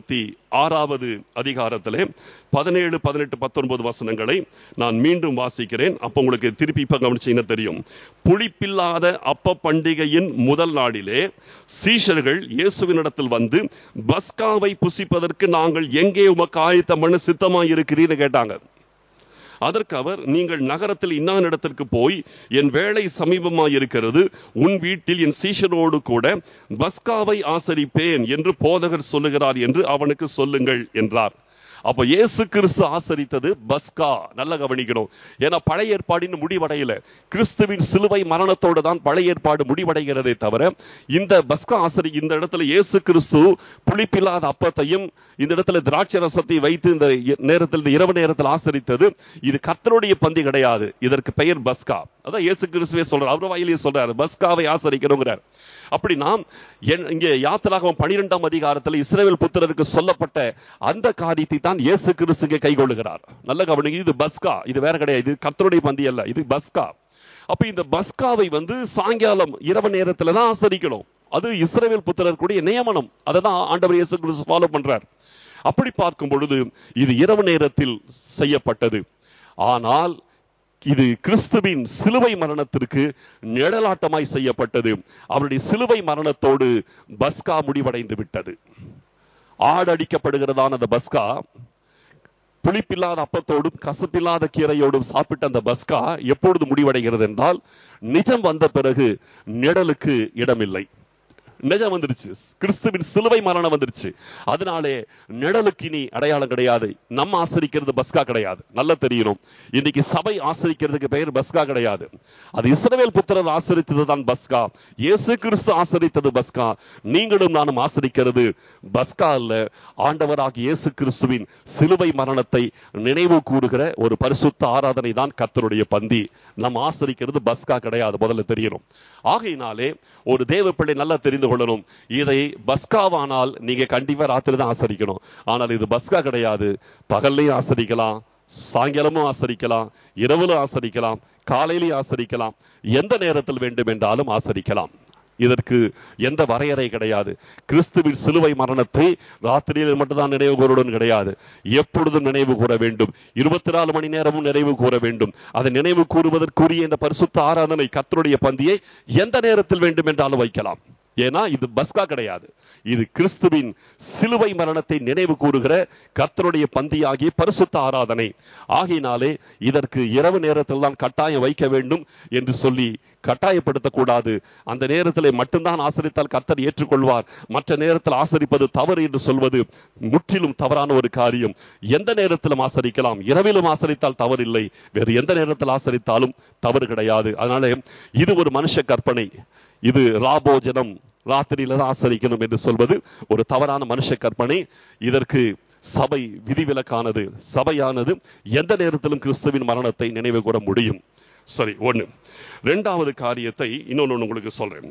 26வது அதிகாரத்திலே 17, 18, 19 வசனங்களை நான் மீண்டும் வாசிக்கிறேன். அப்ப உங்களுக்கு திருப்பி இப்ப கவனிச்சீங்கன்னா தெரியும். புளிப்பில்லாத அப்ப பண்டிகையின் முதல் நாளிலே சீஷர்கள் இயேசுவினிடத்தில் வந்து, பஸ்காவை புசிப்பதற்கு நாங்கள் எங்கே உமக்கு ஆயத்தம் பண்ண சித்தமாய் இருக்கிறீன்னு கேட்டாங்க. அதற்கு அவர், நீங்கள் நகரத்தில் இன்னான் இடத்திற்கு போய், என் வேலை சமீபமாய் இருக்கிறது, உன் வீட்டில் என் சீஷரோடு கூட பஸ்காவை ஆசரிப்பேன் என்று போதகர் சொல்லுகிறார் என்று அவனுக்கு சொல்லுங்கள் என்றார். அப்ப இயேசு கிறிஸ்து ஆசரித்தது பஸ்கா. நல்லா கவனிக்கணும். ஏன்னா பழைய ஏற்பாடின் முடிவடையல. கிறிஸ்துவின் சிலுவை மரணத்தோடு தான் பழைய ஏற்பாடு முடிவடைகிறதே தவிர, இந்த பஸ்கா இந்த இடத்துல இயேசு கிறிஸ்து புளிப்பில்லாத அப்பத்தையும் இந்த இடத்துல திராட்சை ரசத்தை வைத்து இந்த நேரத்தில், இரவு நேரத்தில் ஆசரித்தது இது கர்த்தருடைய பந்தி கிடையாது. இதற்கு பெயர் பஸ்கா. அதான் இயேசு கிறிஸ்துவே சொல்றார், அவர் வாயிலே சொல்றாரு, பஸ்காவை ஆசரிக்கணுங்கிறார். அப்படின்னா இங்கே யாத்திராகமம் 12ஆம் அதிகாரத்தில் இஸ்ரவேல் புத்திரருக்கு சொல்லப்பட்ட அந்த காரியத்தை தான் இயேசு கிறிஸ்து கை கொள்ளுகிறார். நல்ல கவனிங்க. இது பஸ்கா, இது வேற கிடையாது. இது கர்த்தருடைய பந்தி அல்ல, இது பஸ்கா. அப்ப இந்த பஸ்காவை சாயங்காலம் இரவு நேரத்துல தான் ஆசரிக்கணும். அது இஸ்ரவேல் புத்திரருக்குடைய நியமனம். அதை தான் ஆண்டவர் இயேசு கிறிஸ்து ஃபாலோ பண்றார். அப்படி பார்க்கும் பொழுது இது இரவு நேரத்தில் செய்யப்பட்டது. ஆனால் இது கிறிஸ்துவின் சிலுவை மரணத்திற்கு நிழலாட்டமாய் செய்யப்பட்டது. அவருடைய சிலுவை மரணத்தோடு பஸ்கா முடிவடைந்து விட்டது. ஆடடிக்கப்படுகிறதான அந்த பஸ்கா, புளிப்பில்லாத அப்பத்தோடும் கசப்பில்லாத கீரையோடும் சாப்பிட்ட அந்த பஸ்கா எப்பொழுது முடிவடைகிறது என்றால், நிஜம் வந்த பிறகு நிழலுக்கு இடமில்லை. நிஜம் வந்துருச்சு, கிறிஸ்துவின் சிலுவை மரணம் வந்துருச்சு. அதனாலே நிழலுக்கு இனி அடையாளம் கிடையாது. நம்ம ஆசரிக்கிறது பஸ்கா கிடையாது. நல்லா தெரியணும். இன்னைக்கு சபை ஆசரிக்கிறதுக்கு பெயர் பஸ்கா கிடையாது. அது இஸ்ரவேல் புத்திரர் ஆசரித்தது தான் பஸ்கா. இயேசு கிறிஸ்து ஆசரித்தது பஸ்கா. நீங்களும் நானும் ஆசரிக்கிறது பஸ்கா அல்ல, ஆண்டவராகிய இயேசு கிறிஸ்துவின் சிலுவை மரணத்தை நினைவு கூறுகிற ஒரு பரிசுத்த ஆராதனை தான் கர்த்தருடைய பந்தி. நம்ம ஆசரிக்கிறது பஸ்கா கிடையாது. முதல்ல தெரியணும். ஆகையினாலே ஒரு தேவ பிள்ளை நல்லா தெரிந்து கொள்ளணும். இதை பஸ்காவானால் நீங்க கண்டிப்பா ராத்திரி தான் ஆசரிக்கணும். ஆனால் இது பஸ்கா கிடையாது. பகல்லையும் ஆசரிக்கலாம், சாயங்காலமும் ஆசரிக்கலாம், இரவுல ஆசரிக்கலாம், காலையிலையும் ஆசரிக்கலாம், எந்த நேரத்தில் வேண்டும் என்றாலும் ஆசரிக்கலாம். இதற்கு எந்த வரையறை கிடையாது. கிறிஸ்துவின் சிலுவை மரணத்தை ராத்திரியில் மட்டும்தான் நினைவு கூறுடன் கிடையாது, எப்பொழுதும் நினைவு கூற வேண்டும். 24 மணி நேரமும் நினைவு கூற வேண்டும். அதை நினைவு கூறுவதற்குரிய இந்த பரிசுத்த ஆராதனை கர்த்தருடைய பந்தியை எந்த நேரத்தில் வேண்டும் என்றாலும் வைக்கலாம். ஏன்னா இது பஸ்கா கிடையாது. இது கிறிஸ்துவின் சிலுவை மரணத்தை நினைவு கூறுகிற கர்த்தருடைய பந்தியாகிய பரிசுத்த ஆராதனை. ஆகையினாலே இதற்கு இரவு நேரத்தில் தான் கட்டாயம் வைக்க வேண்டும் என்று சொல்லி கட்டாயப்படுத்தக்கூடாது. அந்த நேரத்தில் மட்டும்தான் ஆசரித்தால் கர்த்தர் ஏற்றுக்கொள்வார், மற்ற நேரத்தில் ஆசரிப்பது தவறு என்று சொல்வது முற்றிலும் தவறான ஒரு காரியம். எந்த நேரத்திலும் ஆசரிக்கலாம். இரவிலும் ஆசரித்தால் தவறில்லை, வேறு எந்த நேரத்தில் ஆசரித்தாலும் தவறு கிடையாது. அதனால இது ஒரு மனுஷ கற்பனை. இது ராபோஜனம், ராத்திரியில தான் ஆசரிக்கணும் என்று சொல்வது ஒரு தவறான மனுஷ கற்பனை. இதற்கு சபை விதிவிலக்கானது. சபையானது எந்த நேரத்திலும் கிறிஸ்துவின் மரணத்தை நினைவு கூற முடியும். சரி, ஒண்ணு. இரண்டாவது காரியத்தை இன்னொன்னு உங்களுக்கு சொல்றேன்.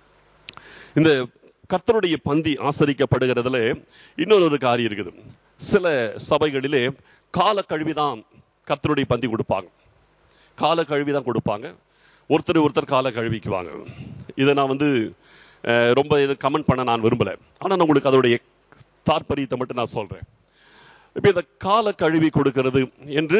இந்த கர்த்தருடைய பந்தி ஆசரிக்கப்படுகிறதுல இன்னொரு காரியம் இருக்குது. சில சபைகளிலே கால கழுவிதான் கர்த்தருடைய பந்தி கொடுப்பாங்க. கால கழுவிதான் கொடுப்பாங்க. ஒருத்தர் கால கழுவிக்குவாங்க. இதை நான் ரொம்ப கமெண்ட் பண்ண நான் விரும்பல. ஆனா நான் உங்களுக்கு அதோடைய தாற்பயத்தை மட்டும் நான் சொல்றேன். இப்ப இந்த கால கழுவி கொடுக்கிறது என்று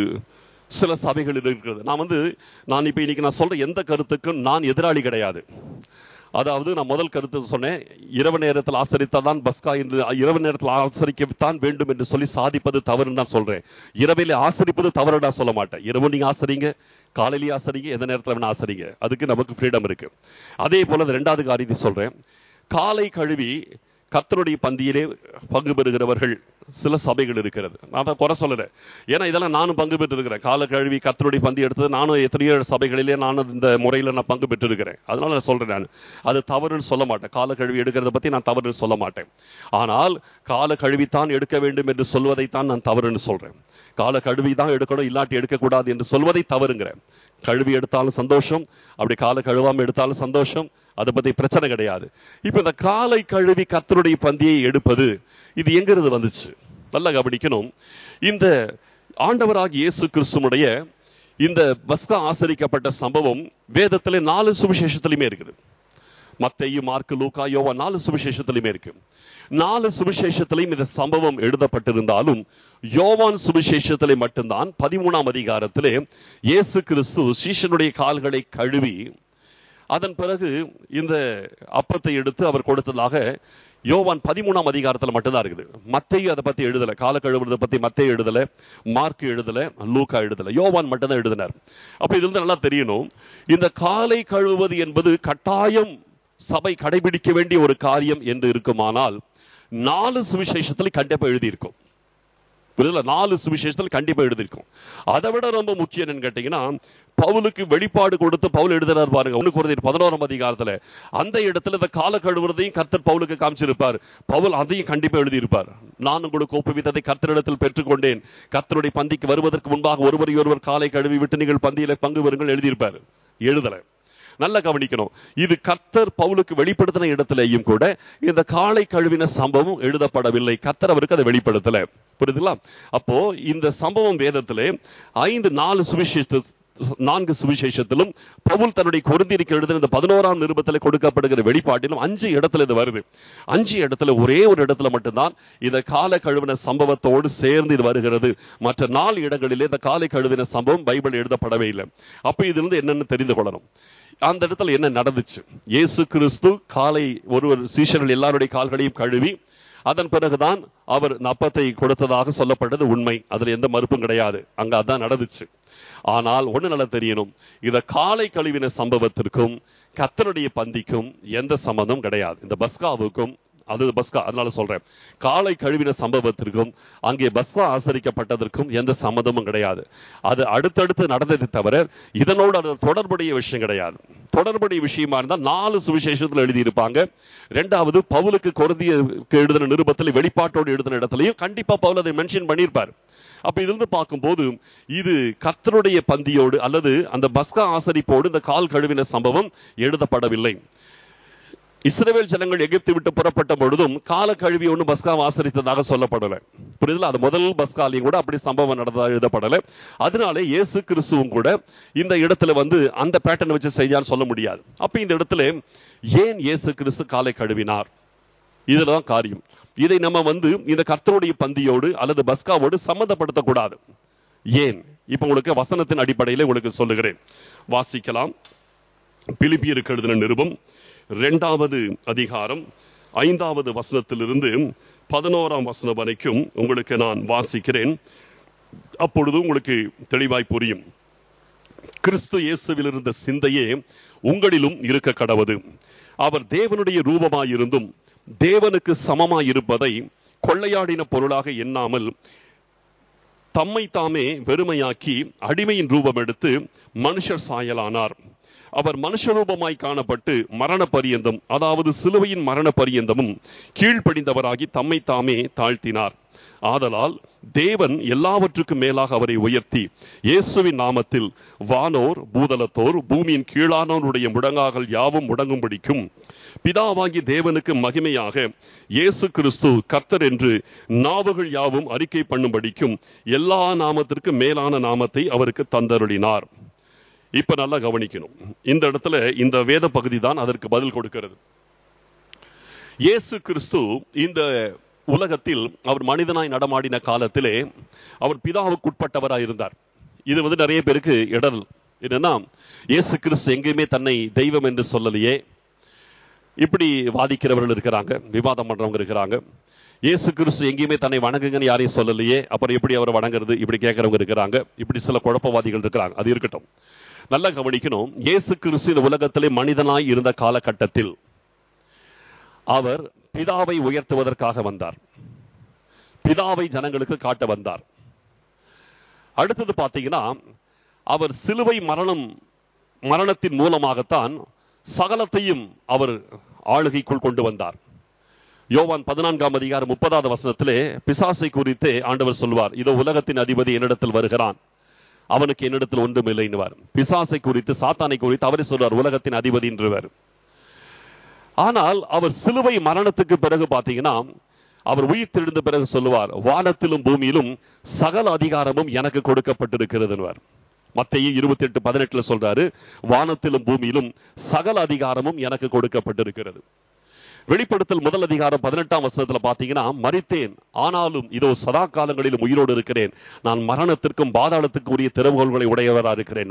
சில சபைகள் இருக்கிறது. நான் இப்ப இன்னைக்கு நான் சொல்ற எந்த கருத்துக்கும் நான் எதிராளி கிடையாது. அதாவது நான் முதல் கருத்து சொன்னேன், இரவு நேரத்தில் ஆசரித்தாதான் பஸ்கா என்று, இரவு நேரத்தில் ஆசரிக்கத்தான் வேண்டும் என்று சொல்லி சாதிப்பது தவறுன்னு தான் சொல்றேன். இரவிலே ஆசரிப்பது தவறு நான் சொல்ல மாட்டேன். இரவு நீங்க ஆசரிங்க, காலையிலேயே ஆசரிங்க, எந்த நேரத்தில் வேணா ஆசரிங்க, அதுக்கு நமக்கு ஃப்ரீடம் இருக்கு. அதே போல இரண்டாவது காரியத்தை சொல்றேன். காலை கழுவி கர்த்தருடைய பந்தியிலே பங்கு பெறுகிறவர்கள் சில சபைகள் இருக்கிறது. நான் தான் குறை சொல்லல, ஏன்னா இதெல்லாம் நானும் பங்கு பெற்று இருக்கிறேன். கால கழுவி கர்த்தருடைய பந்தி எடுத்தது நானும் எத்தனையோ சபைகளிலே நானும் இந்த முறையில் நான் பங்கு பெற்று இருக்கிறேன். அதனால நான் சொல்றேன், நான் அது தவறுன்னு சொல்ல மாட்டேன். கால கழுவி எடுக்கிறத பத்தி நான் தவறுன்னு சொல்ல மாட்டேன். ஆனால் கால கழுவித்தான் எடுக்க வேண்டும் என்று சொல்வதைத்தான் நான் தவறுன்னு சொல்றேன். கால கழுவி தான் எடுக்கணும், இல்லாட்டி எடுக்கக்கூடாது என்று சொல்வதை தவறுங்கிறேன். கழுவி எடுத்தாலும் சந்தோஷம், அப்படி கால கழுவாம எடுத்தாலும் சந்தோஷம், அதை பத்தி பிரச்சனை கிடையாது. இப்ப இந்த காலை கழுவி கர்த்தருடைய பந்தியை எடுப்பது இது எங்கிருந்து வந்துச்சு? நல்லா கவனிக்கணும். இந்த ஆண்டவராகிய இயேசு கிறிஸ்துவுடைய இந்த பஸ்கா ஆசரிக்கப்பட்ட சம்பவம் வேதத்திலே 4 சுவிசேஷத்திலுமே இருக்குது. மத்தேயு, மார்க்கு, லூக்கா, யோவான் 4 சுவிசேஷத்திலுமே இருக்கு. 4 சுவிசேஷத்திலையும் இந்த சம்பவம் எழுதப்பட்டிருந்தாலும் யோவான் சுவிசேஷத்திலே மட்டும்தான் 13ஆம் அதிகாரத்திலே இயேசு கிறிஸ்து சீஷனுடைய கால்களை கழுவி அதன் பிறகு இந்த அப்பத்தை எடுத்து அவர் கொடுத்ததாக யோவான் 13ஆம் அதிகாரத்தில் மட்டும்தான் இருக்குது. மத்தேயு அதை பத்தி எழுதல, கால கழுவுறதை பத்தி மத்தேயு எழுதல, மார்க்கு எழுதல, லூக்கா எழுதல, யோவான் மட்டும்தான் எழுதினார். அப்ப இதுல இருந்து நல்லா தெரியணும், இந்த காலை கழுவுவது என்பது கட்டாயம் சபை கடைபிடிக்க வேண்டிய ஒரு காரியம் என்று இருக்குமானால் 4 சுவிசேஷத்தில் கண்டிப்பா எழுதியிருக்கும். 4 சுவிசேஷத்தில் கண்டிப்பா எழுதியிருக்கும். அதை விட ரொம்ப முக்கியம் என்னன்னு கேட்டீங்கன்னா, பவுலுக்கு வெளிப்பாடு கொடுத்து பவுல் எழுதுறார் பாருங்க, 1 கொரிந்தியர் 11ஆம் அதிகாரத்துல. அந்த இடத்துல இந்த கால கழுவுறதையும் கர்த்தர் பவுலுக்கு காமிச்சிருப்பார். பவுல் அதையும் கண்டிப்பா எழுதியிருப்பார். நான் உங்களுக்கு ஒப்புவித்ததை கர்த்தரிடத்தில் பெற்றுக்கொண்டேன், கர்த்தருடைய பந்திக்கு வருவதற்கு முன்பாக ஒருவர் காலை கழுவி விட்டு நீங்கள் பந்தியில பங்கு வருங்கள் எழுதியிருப்பார். எழுதல. நல்லா கவனிக்கணும், இது கர்த்தர் பவுலுக்கு வெளிப்படுத்தின இடத்திலேயும் கூட இந்த காலை கழுவின சம்பவம் எழுதப்படவில்லை. கர்த்தர் அவருக்கு அதை வெளிப்படுத்தல. புரியுதுங்களா? அப்போ இந்த சம்பவம் வேதத்திலே 4 சுவிசேஷத்திலும் பவுல் தன்னுடைய கொரிந்தியருக்கு எழுதின இந்த 11ஆம் நிருபத்தில் கொடுக்கப்படுகிற வெளிப்பாட்டிலும் 5 இடத்துல இது வருது. 5 இடத்துல ஒரே ஒரு இடத்துல மட்டும்தான் இந்த காலை கழுவின சம்பவத்தோடு சேர்ந்து இது வருகிறது. மற்ற 4 இடங்களிலே இந்த காலை கழுவின சம்பவம் பைபிள் எழுதப்படவே இல்லை. அப்ப இதுல இருந்து என்னன்னு தெரிந்து கொள்ளணும், அந்த இடத்துல என்ன நடந்துச்சு. இயேசு கிறிஸ்து காலை ஒருவர் சீஷர்கள் எல்லாருடைய கால்களையும் கழுவி அதன் பிறகுதான் அவர் அப்பத்தை கொடுத்ததாக சொல்லப்பட்டது உண்மை. அதுல எந்த மறுப்பும் கிடையாது. அங்க அதான் நடந்துச்சு. ஆனால் ஒண்ணு நல்லா தெரியணும், இத காலை கழுவின சம்பவத்திற்கும் கர்த்தருடைய பந்திக்கும் எந்த சம்பந்தம் கிடையாது. இந்த பஸ்காவுக்கும், அது பஸ்கா, அதனால சொல்றேன், காலை கழுவின சம்பவத்திற்கும் அங்கே பஸ்கா ஆசரிக்கப்பட்டதற்கும் எந்த சம்மதமும் கிடையாது. அது அடுத்தடுத்து நடந்ததை தவிர இதனோடு அது தொடர்புடைய விஷயம் கிடையாது. தொடர்புடைய விஷயமா இருந்தால் 4 சுவிசேஷத்தில் எழுதியிருப்பாங்க. 2வது பவுலுக்கு கொரிந்தியருக்கு எழுதின நிருபத்தில் வெளிப்பாட்டோடு எழுதின இடத்துலையும் கண்டிப்பா பவுல் அதை மென்ஷன் பண்ணியிருப்பார். அப்ப இதிலிருந்து பார்க்கும்போது இது கர்த்தருடைய பந்தியோடு அல்லது அந்த பஸ்கா ஆசரிப்போடு இந்த கால் கழுவின சம்பவம் எழுதப்படவில்லை. இஸ்ரவேல் ஜனங்கள் எகிப்து விட்டு புறப்பட்ட பொழுதும் கால கழுவி ஒன்று பஸ்கா ஆசரித்ததாக சொல்லப்படலை. புரியுதுல? அது முதல் பஸ்காலையும் கூட அப்படி சம்பவம் நடந்ததாக எழுதப்படலை. அதனால இயேசு கிறிஸ்துவும் கூட இந்த இடத்துல அந்த பேட்டர்ன் வச்சு செய்யான்னு சொல்ல முடியாது. அப்ப இந்த இடத்துல ஏன் இயேசு கிறிஸ்து காலை கழுவினார்? இதுதான் காரியம். இதை நம்ம இந்த கர்த்தருடைய பந்தியோடு அல்லது பஸ்காவோடு சம்பந்தப்படுத்தக்கூடாது. ஏன்? இப்ப உங்களுக்கு வசனத்தின் அடிப்படையில் உங்களுக்கு சொல்லுகிறேன். வாசிக்கலாம். பிலிப்பியருக்கு எழுதின நிருபம் 2வது அதிகாரம் 5வது வசனத்திலிருந்து 11ஆம் வசனம் வரைக்கும் உங்களுக்கு நான் வாசிக்கிறேன். அப்பொழுது உங்களுக்கு தெளிவாய் புரியும். கிறிஸ்து இயேசுவில் இருந்த சிந்தையே உங்களிலும் இருக்க கடவது. அவர் தேவனுடைய ரூபமாயிருந்தும் தேவனுக்கு சமமாயிருப்பதை கொள்ளையாடின பொருளாக எண்ணாமல் தம்மை தாமே வெறுமையாக்கி அடிமையின் ரூபம் எடுத்து மனுஷர் சாயலானார். அவர் மனுஷரூபமாய் காணப்பட்டு மரண பரியந்தம், அதாவது சிலுவையின் மரண பரியந்தமும் கீழ்ப்படிந்தவராகி தம்மை தாமே தாழ்த்தினார். ஆதலால் தேவன் எல்லாவற்றுக்கும் மேலாக அவரை உயர்த்தி இயேசுவின் நாமத்தில் வானோர் பூதலத்தோர் பூமியின் கீழானோருடைய முழங்கால்கள் யாவும் முடங்கும்படிக்கும் பிதாவாகி தேவனுக்கு மகிமையாக இயேசு கிறிஸ்து கர்த்தர் என்று நாவுகள் யாவும் அறிக்கை பண்ணும்படிக்கும் எல்லா நாமத்திற்கு மேலான நாமத்தை அவருக்கு தந்தருளினார். இப்ப நல்லா கவனிக்கணும். இந்த இடத்துல இந்த வேத பகுதி தான் அதற்கு பதில் கொடுக்கிறது. இயேசு கிறிஸ்து இந்த உலகத்தில் அவர் மனிதனாய் நடமாடின காலத்திலே அவர் பிதாவுக்கு உட்பட்டவராய் இருந்தார். இது நிறைய பேருக்கு இடர் என்னன்னா, இயேசு கிறிஸ்து எங்கேயுமே தன்னை தெய்வம் என்று சொல்லலையே, இப்படி வாதிக்கிறவர்கள் இருக்கிறாங்க, விவாதம் பண்றவங்க இருக்கிறாங்க. இயேசு கிறிஸ்து எங்கேயுமே தன்னை வணங்குங்கன்னு யாரையும் சொல்லலையே, அப்புறம் எப்படி அவரை வணங்குறது, இப்படி கேட்கறவங்க இருக்கிறாங்க. இப்படி சில குழப்பவாதிகள் இருக்கிறாங்க. அது இருக்கட்டும். நல்லா கவனிக்கணும். இயேசு கிறிஸ்து இந்த உலகத்திலே மனிதனாய் இருந்த காலகட்டத்தில் அவர் பிதாவை உயர்த்துவதற்காக வந்தார். பிதாவை ஜனங்களுக்கு காட்ட வந்தார். அடுத்தது பார்த்தீங்கன்னா, அவர் சிலுவை மரணத்தின் மூலமாகத்தான் சகலத்தையும் அவர் ஆளுகைக்குள் கொண்டு வந்தார். யோவான் 14ஆம் அதிகாரம் 30வது வசனத்திலே பிசாசை குறித்து ஆண்டவர் சொல்வார், இதோ உலகத்தின் அதிபதி என்னிடத்தில் வருகிறான், அவனுக்கு என்னிடத்தில் ஒன்றும் இல்லை என்றுவார். பிசாசை குறித்து, சாத்தானை குறித்து அவரே சொல்வார், உலகத்தின் அதிபதி என்றுவார். ஆனால் அவர் சிலுவை மரணத்துக்கு பிறகு பார்த்தீங்கன்னா, அவர் உயிர் தெழுந்த பிறகு சொல்லுவார், வானத்திலும் பூமியிலும் சகல அதிகாரமும் எனக்கு கொடுக்கப்பட்டிருக்கிறது. மத்தேயு 28:18 சொல்றாரு, வானத்திலும் பூமியிலும் சகல அதிகாரமும் எனக்கு கொடுக்கப்பட்டிருக்கிறது. வெளிப்படுத்தல் 1:18 பாத்தீங்கன்னா, மரித்தேன், ஆனாலும் இதோ சதா காலங்களிலும் உயிரோடு இருக்கிறேன், நான் மரணத்திற்கும் பாதாளத்துக்கும் உரிய திறவுகோல்களை உடையவரா இருக்கிறேன்.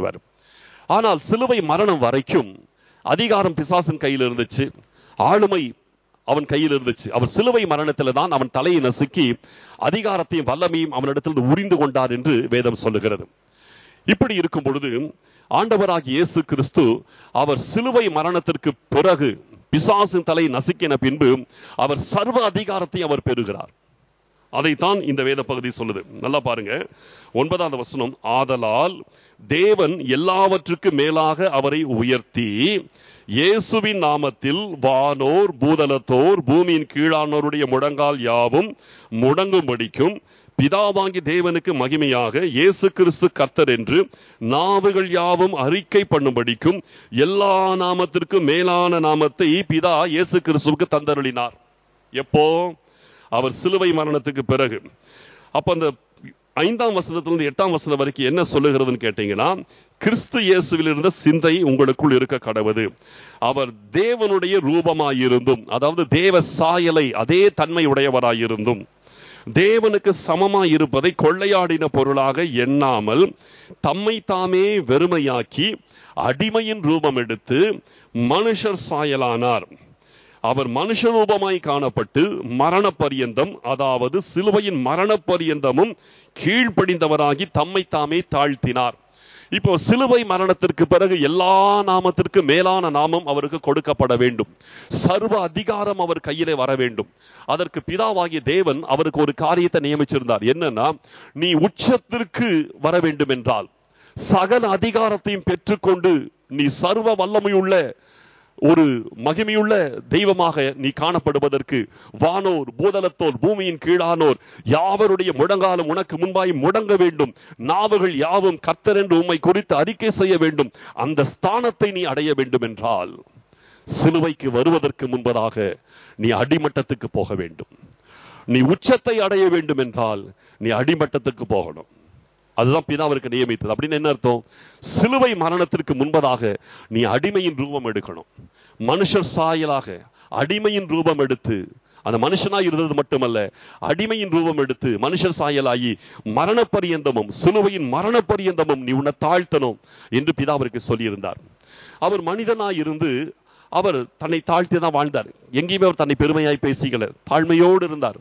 ஆனால் சிலுவை மரணம் வரைக்கும் அதிகாரம் பிசாசின் கையில் இருந்துச்சு, ஆளுமை அவன் கையில் இருந்துச்சு. அவர் சிலுவை மரணத்தில் தான் அவன் தலையை நசுக்கி அதிகாரத்தையும் வல்லமையும் அவனிடத்தில் உரிந்து கொண்டார் என்று வேதம் சொல்லுகிறது. இப்படி இருக்கும் பொழுது ஆண்டவராகிய இயேசு கிறிஸ்து அவர் சிலுவை மரணத்திற்கு பிறகு பிசாசின் தலை நசுக்கின பின்பு அவர் சர்வ அதிகாரத்தை அவர் பெறுகிறார். அதைத்தான் இந்த வேத பகுதி சொல்லுது. நல்லா பாருங்க, 9வது வசனம், ஆதலால் தேவன் எல்லாவற்றுக்கு மேலாக அவரை உயர்த்தி இயேசுவின் நாமத்தில் வானோர் பூதலத்தோர் பூமியின் கீழானோருடைய முழங்கால் யாவும் முடங்கும்படிக்கும் பிதாவாகி தேவனுக்கு மகிமையாக இயேசு கிறிஸ்து கர்த்தர் என்று நாவுகள் யாவும் அறிக்கை பண்ணும்படிக்கும் எல்லா நாமத்திற்கும் மேலான நாமத்தை பிதா இயேசு கிறிஸ்துவுக்கு தந்தருளினார். எப்போ? அவர் சிலுவை மரணத்துக்கு பிறகு. அப்ப அந்த 5ஆம் வசனத்திலிருந்து 8ஆம் வசனம் வரைக்கும் என்ன சொல்லுகிறதுன்னு கேட்டீங்கன்னா, கிறிஸ்து இயேசுவில் இருந்த சிந்தை உங்களுக்குள் இருக்க கடவுது. அவர் தேவனுடைய ரூபமாயிருந்தும், அதாவது தேவ சாயலை அதே தன்மை உடையவராயிருந்தும், தேவனுக்கு சமமாய் இருப்பதை கொள்ளையாடின பொருளாக எண்ணாமல் தம்மை தாமே வெறுமையாக்கி அடிமையின் ரூபம் எடுத்து மனுஷர் சாயலானார். அவர் மனுஷ ரூபமாய் காணப்பட்டு மரண பரியந்தம், அதாவது சிலுவையின் மரண பரியந்தமும் கீழ்ப்படிந்தவராகி தம்மை தாமே தாழ்த்தினார். இப்போ சிலுவை மரணத்திற்கு பிறகு எல்லா நாமத்திற்கு மேலான நாமம் அவருக்கு கொடுக்கப்பட வேண்டும். சர்வ அதிகாரம் அவர் கையிலே வர வேண்டும். அதற்கு பிதாவாகிய தேவன் அவருக்கு ஒரு காரியத்தை நியமிச்சிருந்தார். என்னன்னா, நீ உச்சத்திற்கு வர வேண்டும் என்றால், சகல அதிகாரத்தையும் பெற்றுக்கொண்டு நீ சர்வ வல்லமையுள்ள ஒரு மகிமையுள்ள தெய்வமாக நீ காணப்படுவதற்கு வானோர் பூதலத்தோர் பூமியின் கீழானோர் யாவருடைய முழங்காலும் உனக்கு முன்பாய் முடங்க வேண்டும். நாவுகள் யாவும் கர்த்தர் என்று உம்மை குறித்து அறிக்கை செய்ய வேண்டும். அந்த ஸ்தானத்தை நீ அடைய வேண்டும் என்றால், சிலுவைக்கு வருவதற்கு முன்பதாக நீ அடிமட்டத்துக்கு போக வேண்டும். நீ உச்சத்தை அடைய வேண்டும் என்றால் நீ அடிமட்டத்துக்கு போகணும். அதுதான் பிதாவிற்கு நியமித்தது. அப்படின்னு என்ன அர்த்தம்? சிலுவை மரணத்திற்கு முன்பதாக நீ அடிமையின் ரூபம் எடுக்கணும். மனுஷர் சாயலாக அடிமையின் ரூபம் எடுத்து, அந்த மனுஷனாய் இருந்தது மட்டுமல்ல, அடிமையின் ரூபம் எடுத்து மனுஷர் சாயலாகி மரண பரியந்தமும், சிலுவையின் மரண பரியந்தமும் நீ உன்னை தாழ்த்தணும் என்று பிதாவிற்கு சொல்லியிருந்தார். அவர் மனிதனாய் இருந்து அவர் தன்னை தாழ்த்தி தான் வாழ்ந்தார். எங்கேயுமே அவர் தன்னை பெருமையாய் பேசிக்கல, தாழ்மையோடு இருந்தார்.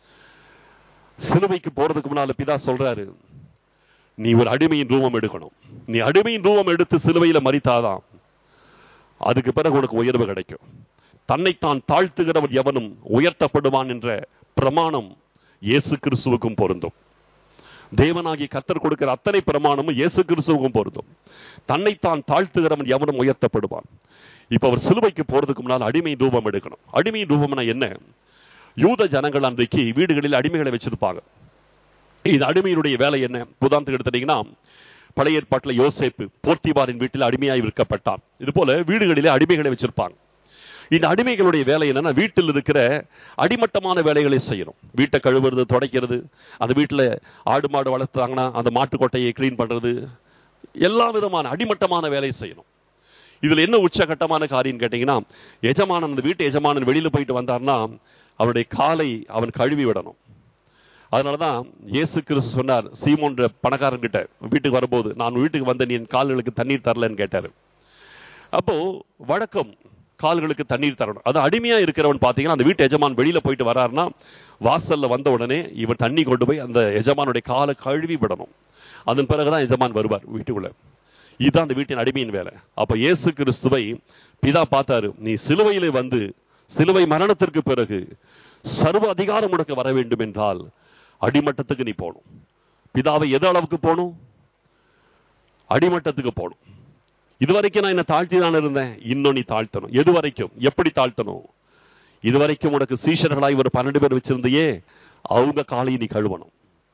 சிலுவைக்கு போறதுக்கு முன்னால பிதா சொல்றாரு, நீ ஒரு அடிமையின் ரூபம் எடுக்கணும். நீ அடிமையின் ரூபம் எடுத்து சிலுவையில மரித்தாதான் அதுக்கு பிறகு உனக்கு உயர்வு கிடைக்கும். தன்னைத்தான் தாழ்த்துகிறவன் எவனும் உயர்த்தப்படுவான் என்ற பிரமாணம் இயேசு கிறிஸ்துவுக்கும் பொருந்தும். தேவனாகி கர்த்தர் கொடுக்கிற அத்தனை பிரமாணமும் இயேசு கிறிஸ்துவுக்கும் பொருந்தும். தன்னைத்தான் தாழ்த்துகிறவன் எவனும் உயர்த்தப்படுவான். இப்ப அவர் சிலுவைக்கு போறதுக்கு முன்னால் அடிமையின் ரூபம் எடுக்கணும். அடிமையின் ரூபம்னா என்ன? யூத ஜனங்கள் அன்றைக்கு வீடுகளில் அடிமைகளை வச்சிருப்பாங்க. இது அடிமையினுடைய வேலை என்ன? உதாரணத்துக்கு எடுத்துட்டீங்கன்னா, பழைய ஏற்பாட்டில் யோசேப்பு போர்த்திபாரின் வீட்டில் அடிமையாய் விற்கப்பட்டான். இது போல வீடுகளிலே அடிமைகளை வச்சிருப்பாங்க. இந்த அடிமைகளுடைய வேலை என்னன்னா, வீட்டில் இருக்கிற அடிமட்டமான வேலைகளை செய்யணும். வீட்டை கழுவுறது, துடைக்கிறது, அந்த வீட்டில் ஆடு மாடு வளர்த்தாங்கன்னா அந்த மாட்டுக்கொட்டையை கிளீன் பண்றது, எல்லா விதமான அடிமட்டமான வேலையை செய்யணும். இதுல என்ன உச்சகட்டமான காரியம் கேட்டீங்கன்னா, எஜமானன், அந்த வீட்டு எஜமானன் வெளியில போயிட்டு வந்தார்னா அவருடைய காலை அவன் கழுவி விடணும். அதனாலதான் இயேசு கிறிஸ்து சொன்னார் சீமோன் பணக்காரன் கிட்ட வீட்டுக்கு வரும்போது, நான் வீட்டுக்கு வந்த நீ என் கால்களுக்கு தண்ணீர் தரலன்னு கேட்டாரு. அப்போ வழக்கம் கால்களுக்கு தண்ணீர் தரணும். அது அடிமையா இருக்கிறவன் பாத்தீங்கன்னா, அந்த வீட்டு எஜமான் வெளியில போயிட்டு வராருன்னா வாசல்ல வந்த உடனே இவன் தண்ணி கொண்டு போய் அந்த எஜமானுடைய காலை கழுவி விடணும். அதன் பிறகுதான் எஜமான் வருவார் வீட்டுக்குள்ள. இதுதான் அந்த வீட்டின் அடிமையின் வேலை. அப்ப இயேசு கிறிஸ்துவை பிதா பார்த்தாரு, நீ சிலுவையிலே வந்து சிலுவை மரணத்திற்கு பிறகு சர்வ அதிகாரம் உனக்கு வர வேண்டும் என்றால் அடிமட்டத்துக்கு நீ போகணும். பிதாவை எது அளவுக்கு போகணும்? அடிமட்டத்துக்கு போகணும். இதுவரைக்கும் நான் என்ன தாழ்த்தி தான் இருந்தேன், இன்னும் நீ தாழ்த்தணும். எது வரைக்கும்? எப்படி தாழ்த்தணும்? இதுவரைக்கும் உனக்கு சீஷர்களாய் ஒரு 12 பேர் வச்சிருந்தையே, அவங்க காலையை நீ கழுவணும்.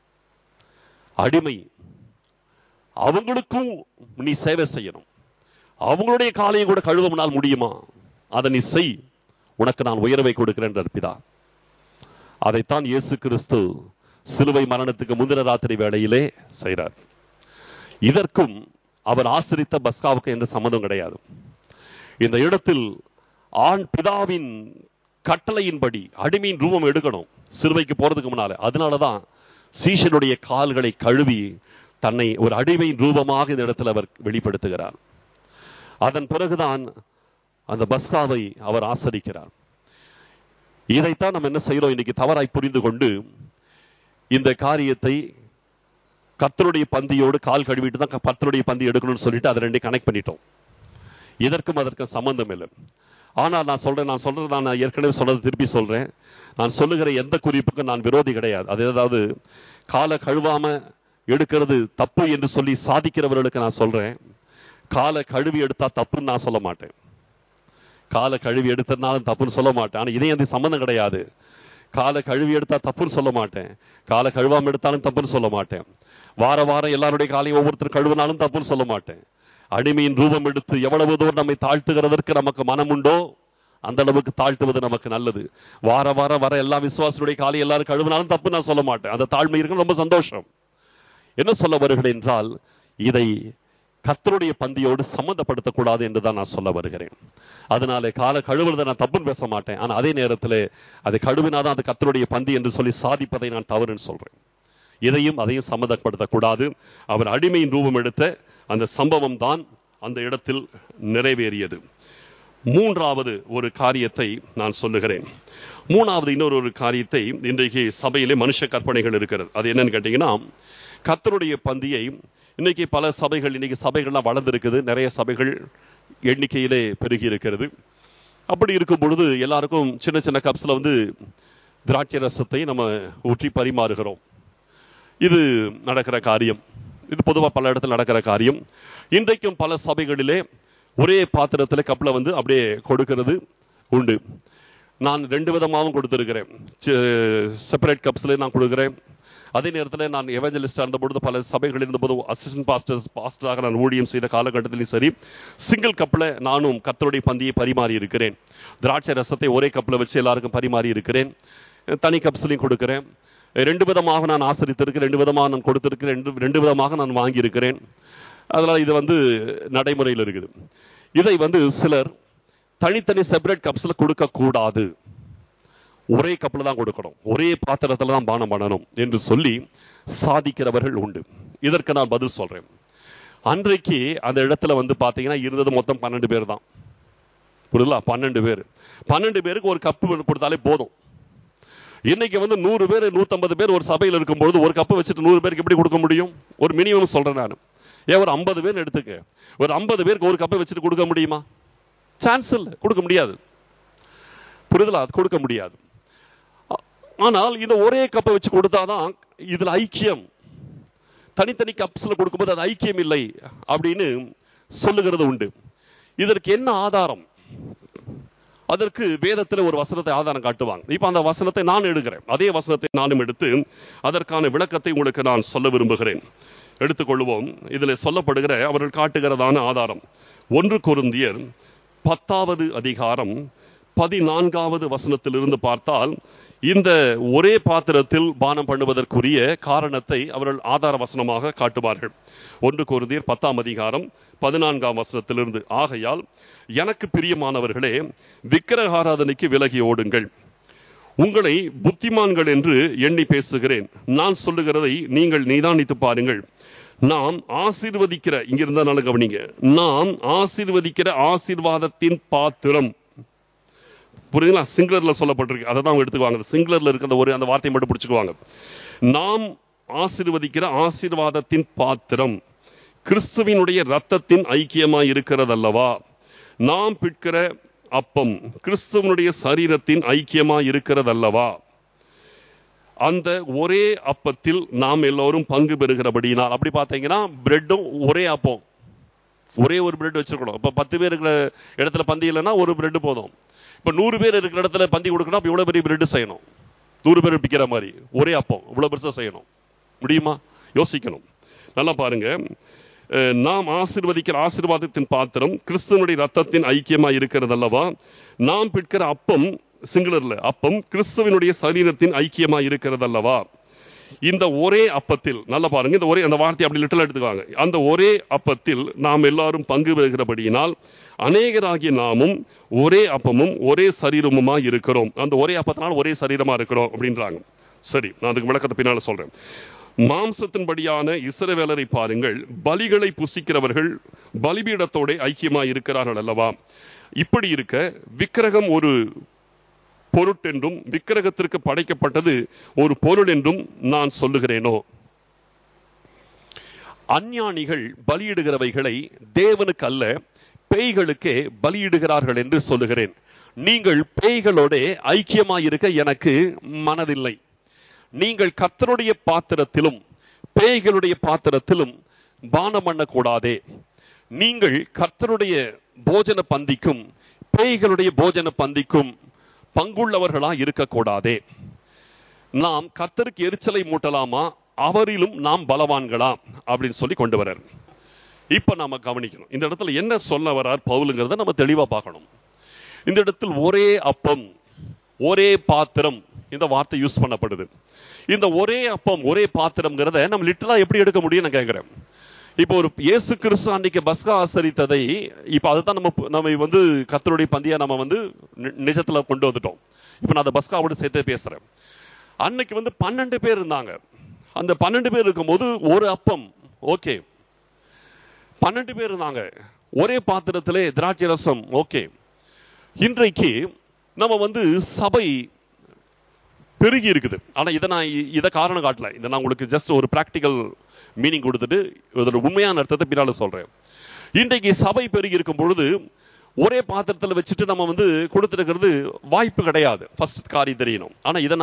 அடிமை, அவங்களுக்கும் நீ சேவை செய்யணும். அவங்களுடைய காலையும் கூட கழுவனால் முடியுமா? அதை நீ செய், உனக்கு நான் உயர்வை கொடுக்கிறேன் பிதா. அதைத்தான் இயேசு கிறிஸ்து சிலுவை மரணத்துக்கு முந்தின ராத்திரி வேளையிலே செய்கிறார். இதற்கும் அவர் ஆசரித்த பஸ்காவுக்கு எந்த சம்மதம் கிடையாது. இந்த இடத்தில் ஆண் பிதாவின் கட்டளையின்படி அடிமையின் ரூபம் எடுக்கணும் சிலுவைக்கு போறதுக்கு முன்னால. அதனாலதான் சீஷனுடைய கால்களை கழுவி தன்னை ஒரு அடிமையின் ரூபமாக இந்த இடத்துல அவர் வெளிப்படுத்துகிறார். அதன் பிறகுதான் அந்த பஸ்காவை அவர் ஆசரிக்கிறார். இதைத்தான் நம்ம என்ன செய்யறோம், இன்னைக்கு தவறாய் புரிந்து கொண்டு இந்த காரியத்தை கர்த்தருடைய பந்தியோடு கால் கழுவிட்டு தான் கர்த்தருடைய பந்தி எடுக்கணும்னு சொல்லிட்டு அதை ரெண்டையும் கனெக்ட் பண்ணிட்டோம். இதற்கும் அதற்கும் சம்பந்தம் இல்லை. ஆனால் நான் ஏற்கனவே சொல்றது திருப்பி சொல்றேன். நான் சொல்லுகிற எந்த குறிப்புக்கும் நான் விரோதி கிடையாது. அது ஏதாவது காலை கழுவாம எடுக்கிறது தப்பு என்று சொல்லி சாதிக்கிறவர்களுக்கு நான் சொல்றேன், காலை கழுவி எடுத்தா தப்புன்னு நான் சொல்ல மாட்டேன். காலை கழுவி எடுத்ததுனாலும் தப்புன்னு சொல்ல மாட்டேன். ஆனா இதே அந்த சம்பந்தம் கிடையாது. காலை கழுவி எடுத்தா தப்புன்னு சொல்ல மாட்டேன், காலை கழுவாம எடுத்தாலும் தப்புன்னு சொல்ல மாட்டேன், வாரம் எல்லாருடைய காலையும் ஒவ்வொருத்தர் கழுவினாலும் தப்புன்னு சொல்ல மாட்டேன். அடிமையின் ரூபம் எடுத்து எவ்வளவு தூரம் நம்மை தாழ்த்துகிறதற்கு நமக்கு மனம் உண்டோ அந்த அளவுக்கு தாழ்த்துவது நமக்கு நல்லது. வாரம் வர எல்லா விசுவாசனுடைய காலை எல்லாரும் கழுவினாலும் தப்பு நான் சொல்ல மாட்டேன். அந்த தாழ்மை இருக்கு, ரொம்ப சந்தோஷம். என்ன சொல்ல வருகிறேன் என்றால், இதை கர்த்தருடைய பந்தியோடு சம்பந்தப்படுத்தக்கூடாது என்றுதான் நான் சொல்ல வருகிறேன். அதனாலே காலை கழுவுறதை நான் தப்புன்னு பேச மாட்டேன். ஆனா அதே நேரத்தில் அதை கழுவினாதான் அது கர்த்தருடைய பந்தி என்று சொல்லி சாதிப்பதை நான் தவறுன்னு சொல்றேன். அதையும் சம்பந்தப்படுத்தக்கூடாது. அவர் அடிமையின் ரூபம் எடுத்த அந்த சம்பவம் தான் அந்த இடத்தில் நிறைவேறியது. மூன்றாவது ஒரு காரியத்தை நான் சொல்லுகிறேன். இன்னொரு காரியத்தை இன்றைக்கு சபையிலே மனுஷ கற்பனைகள் இருக்கிறது. அது என்னன்னு கேட்டீங்கன்னா, கர்த்தருடைய பந்தியை இன்னைக்கு பல சபைகள், இன்னைக்கு சபைகள்லாம் வளர்ந்துருக்குது, நிறைய சபைகள் எண்ணிக்கையிலே பெருகி இருக்கிறது. அப்படி இருக்கும் பொழுது எல்லாருக்கும் சின்ன சின்ன கப்ஸ்ல திராட்சை ரசத்தை நம்ம ஊற்றி பரிமாறுகிறோம். இது நடக்கிற காரியம். இது பொதுவாக பல இடத்துல நடக்கிற காரியம். இன்றைக்கும் பல சபைகளிலே ஒரே பாத்திரத்தில் கப்பில் அப்படியே கொடுக்கிறது உண்டு. நான் 2 விதமாகவும் கொடுத்துருக்கிறேன். செப்பரேட் கப்ஸ்ல நான் கொடுக்குறேன். அதே நேரத்தில் நான் எவஞ்சலிஸ்டாக இருந்தபொழுது, பல சபைகள் இருந்தபோது அசிஸ்டன்ட் பாஸ்டராக நான் ஊழியம் செய்த காலகட்டத்திலும் சரி, சிங்கிள் கப்பில் நானும் கர்த்தருடைய பந்தியை பரிமாறி இருக்கிறேன். திராட்சை ரசத்தை ஒரே கப்பில் வச்சு எல்லாருக்கும் பரிமாறி இருக்கிறேன். தனி கப்ஸ்லையும் கொடுக்கிறேன். 2 விதமாக நான் ஆசரித்திருக்கிறேன், 2 விதமாக நான் கொடுத்திருக்கிறேன், 2 விதமாக நான் வாங்கியிருக்கிறேன். அதனால இது நடைமுறையில் இருக்குது. இதை சிலர் தனித்தனி செப்பரேட் கப்ஸ்ல கொடுக்க கூடாது, ஒரே கப்பில் தான் கொடுக்கணும், ஒரே பாத்திரத்துல தான் பானம் பண்ணணும் என்று சொல்லி சாதிக்கிறவர்கள் உண்டு. இதற்கு நான் பதில் சொல்றேன். அன்றைக்கு அந்த இடத்துல பாத்தீங்கன்னா இருந்தது மொத்தம் 12 பேர் தான். புரியுதா? 12 பேர். 12 பேருக்கு ஒரு கப்பு கொடுத்தாலே போதும். இன்னைக்கு 100 பேர் 150 பேர் ஒரு சபையில் இருக்கும்போது ஒரு கப்பு வச்சுட்டு 100 பேருக்கு எப்படி கொடுக்க முடியும்? ஒரு மினிமம் சொல்றேன் நான். ஒரு 50 பேர் எடுத்துக்க, ஒரு 50 பேருக்கு ஒரு கப்பை வச்சுட்டு கொடுக்க முடியுமா? சான்ஸ் இல்லை, கொடுக்க முடியாது. புரிதலா? அது கொடுக்க முடியாது. ஆனால் இந்த ஒரே கப்பை வச்சு கொடுத்தாதான் இதுல ஐக்கியம். தனித்தனி கப்ஸ்ல கொடுக்கும்போது அது ஐக்கியம் இல்லை அப்படின்னு சொல்லுகிறது உண்டு. இதற்கு என்ன ஆதாரம்? அதற்கு வேதத்தில் ஒரு வசனத்தை ஆதாரம் காட்டுவாங்க. இப்ப அந்த வசனத்தை நான் எடுக்கிறேன். அதே வசனத்தை நானும் எடுத்து அதற்கான விளக்கத்தை உங்களுக்கு நான் சொல்ல விரும்புகிறேன். எடுத்துக்கொள்வோம். இதுல சொல்லப்படுகிற அவர்கள் காட்டுகிறதான ஆதாரம் 1 கொரிந்தியர் 10வது அதிகாரம் 14வது வசனத்திலிருந்து பார்த்தால், இந்த ஒரே பாத்திரத்தில் பானம் பண்ணுவதற்குரிய காரணத்தை அவர்கள் ஆதார வசனமாக காட்டுவார்கள். 1 கொரிந்தியர் 10ஆம் அதிகாரம் 14ஆம் வசனத்திலிருந்து, ஆகையால் எனக்கு பிரியமானவர்களே, விக்கிரக ஆராதனைக்கு விலகி ஓடுங்கள். உங்களை புத்திமான்கள் என்று எண்ணி பேசுகிறேன். நான் சொல்லுகிறதை நீங்கள் நிதானித்து பாருங்கள். நாம் ஆசீர்வதிக்கிற, இங்கிருந்தா நல்ல கவனிங்க, நாம் ஆசீர்வதிக்கிற ஆசீர்வாதத்தின் பாத்திரம். புரியுதுங்களா? சிங்குலர்ல சொல்லப்பட்டிருக்கு, அதை தான் எடுத்துக்குவாங்க. சிங்குலர்ல இருக்க அந்த வார்த்தையை மட்டும் பிடிச்சுக்குவாங்க. நாம் ஆசீர்வதிக்கிற ஆசீர்வாதத்தின் பாத்திரம் கிறிஸ்துவினுடைய இரத்தத்தின் ஐக்கியமாய் இருக்கிறது அல்லவா? நாம் பிற்கிற அப்பம் கிறிஸ்துவனுடைய சரீரத்தின் ஐக்கியமாய் இருக்கிறது அல்லவா? அந்த ஒரே அப்பத்தில் நாம் எல்லோரும் பங்கு பெறுகிறபடினால், அப்படி பார்த்தீங்கன்னா பிரெட்டும் ஒரே அப்பம், ஒரே ஒரு பிரெட் வச்சிருக்கணும். இப்ப 10 பேர் இருக்கிற இடத்துல பந்தி இல்லைன்னா ஒரு பிரெட் போதும். இப்ப 100 பேர் இருக்கிற இடத்துல பந்தி கொடுக்கணும், அப்ப இவ்வளவு பெரிய பிரெட் செய்யணும். 100 பேர் பிக்கிற மாதிரி ஒரே அப்பம் இவ்வளவு பெருசா செய்யணும். முடியுமா? யோசிக்கணும். நல்லா பாருங்க. நாம் ஆசீர்வதிக்கிற ஆசீர்வாதத்தின் பாத்திரம் கிறிஸ்துவனுடைய இரத்தத்தின் ஐக்கியமா இருக்கிறது அல்லவா? நாம் பிற்கிற அப்பம், சிங்குலர்ல அப்பம், கிறிஸ்துவனுடைய சரீரத்தின் ஐக்கியமா இருக்கிறது அல்லவா? இந்த ஒரே அப்பத்தில் நல்ல பாருங்க, இந்த ஒரே அந்த வார்த்தை அப்படி லிட்டல் எடுத்துக்காங்க. அந்த ஒரே அப்பத்தில் நாம் எல்லாரும் பங்கு பெறுகிறபடியினால் அநேகராகிய நாமும் ஒரே அப்பமும் ஒரே சரீரமுமா இருக்கிறோம். அந்த ஒரே அப்பத்தினால் ஒரே சரீரமா இருக்கிறோம் அப்படின்றாங்க. சரி, நான் அதுக்கு விளக்கத்தை பின்னால சொல்றேன். மாம்சத்தின்படியான இஸ்ரவேலரை பாருங்கள், பலிகளை புசிக்கிறவர்கள் பலிபீடத்தோட ஐக்கியமா இருக்கிறார்கள் அல்லவா? இப்படி இருக்க விக்கிரகம் ஒரு பொருட்டென்றும் விக்கிரகத்திற்கு படைக்கப்பட்டது ஒரு பொருள் என்றும் நான் சொல்லுகிறேனோ? அஞ்ஞானிகள் பலியிடுகிறவைகளை தேவனுக்கு அல்ல பேய்களுக்கே பலியிடுகிறார்கள் என்று சொல்லுகிறேன். நீங்கள் பேய்களோட ஐக்கியமாயிருக்க எனக்கு மனதில்லை. நீங்கள் கர்த்தருடைய பாத்திரத்திலும் பேய்களுடைய பாத்திரத்திலும் பானம் பண்ணக்கூடாதே. நீங்கள் கர்த்தருடைய போஜன பந்திக்கும் பேய்களுடைய போஜன பந்திக்கும் பங்குள்ளவர்களா இருக்கக்கூடாதே. நாம் கர்த்தருக்கு எரிச்சலை மூட்டலாமா? அவரிலும் நாம் பலவான்களா? அப்படின்னு சொல்லி கொண்டு வர்றார். இப்ப நாம கவனிக்கணும், இந்த இடத்துல என்ன சொல்ல வர்றார் பவுலுங்கிறத நம்ம தெளிவா பார்க்கணும். இந்த இடத்தில் ஒரே அப்பம் ஒரே பாத்திரம் இந்த வார்த்தை யூஸ் பண்ணப்படுது. இந்த ஒரே அப்பம் ஒரே பாத்திரம்ங்கிறத நம்ம லிட்டரலா எப்படி எடுக்க முடியும் நான் கேட்கிறேன். இப்போ ஒரு இயேசு கிறிஸ்து அன்னைக்கு பஸ்கா ஆசரித்ததை இப்ப அதுதான் நம்ம வந்து கர்த்தருடைய பந்தியா நம்ம நிஜத்துல கொண்டு வந்துட்டோம். இப்ப நான் அந்த பஸ்காவோட சேர்த்து பேசுறேன். அன்னைக்கு 12 பேர் இருந்தாங்க. அந்த 12 பேர் இருக்கும்போது ஒரு அப்பம், ஓகே. 12 பேர் இருந்தாங்க, ஒரே பாத்திரத்திலே திராட்சை ரசம், ஓகே. இன்றைக்கு நம்ம சபை பெருகி இருக்குது. ஆனா இதை காரணம் காட்டல. இதை நான் உங்களுக்கு ஜஸ்ட் ஒரு பிராக்டிக்கல் மீனிங் கொடுத்துட்டு இதோட உண்மையான அர்த்தத்தை பின்னால சொல்றேன். இன்றைக்கு சபை பெருகி இருக்கும் பொழுது ஒரே பாத்திரத்தில் வச்சுட்டு நம்ம கொடுத்துருக்கிறது வாய்ப்பு கிடையாது. ஃபர்ஸ்ட் காரியம் தெரியணும். ஆனா இதை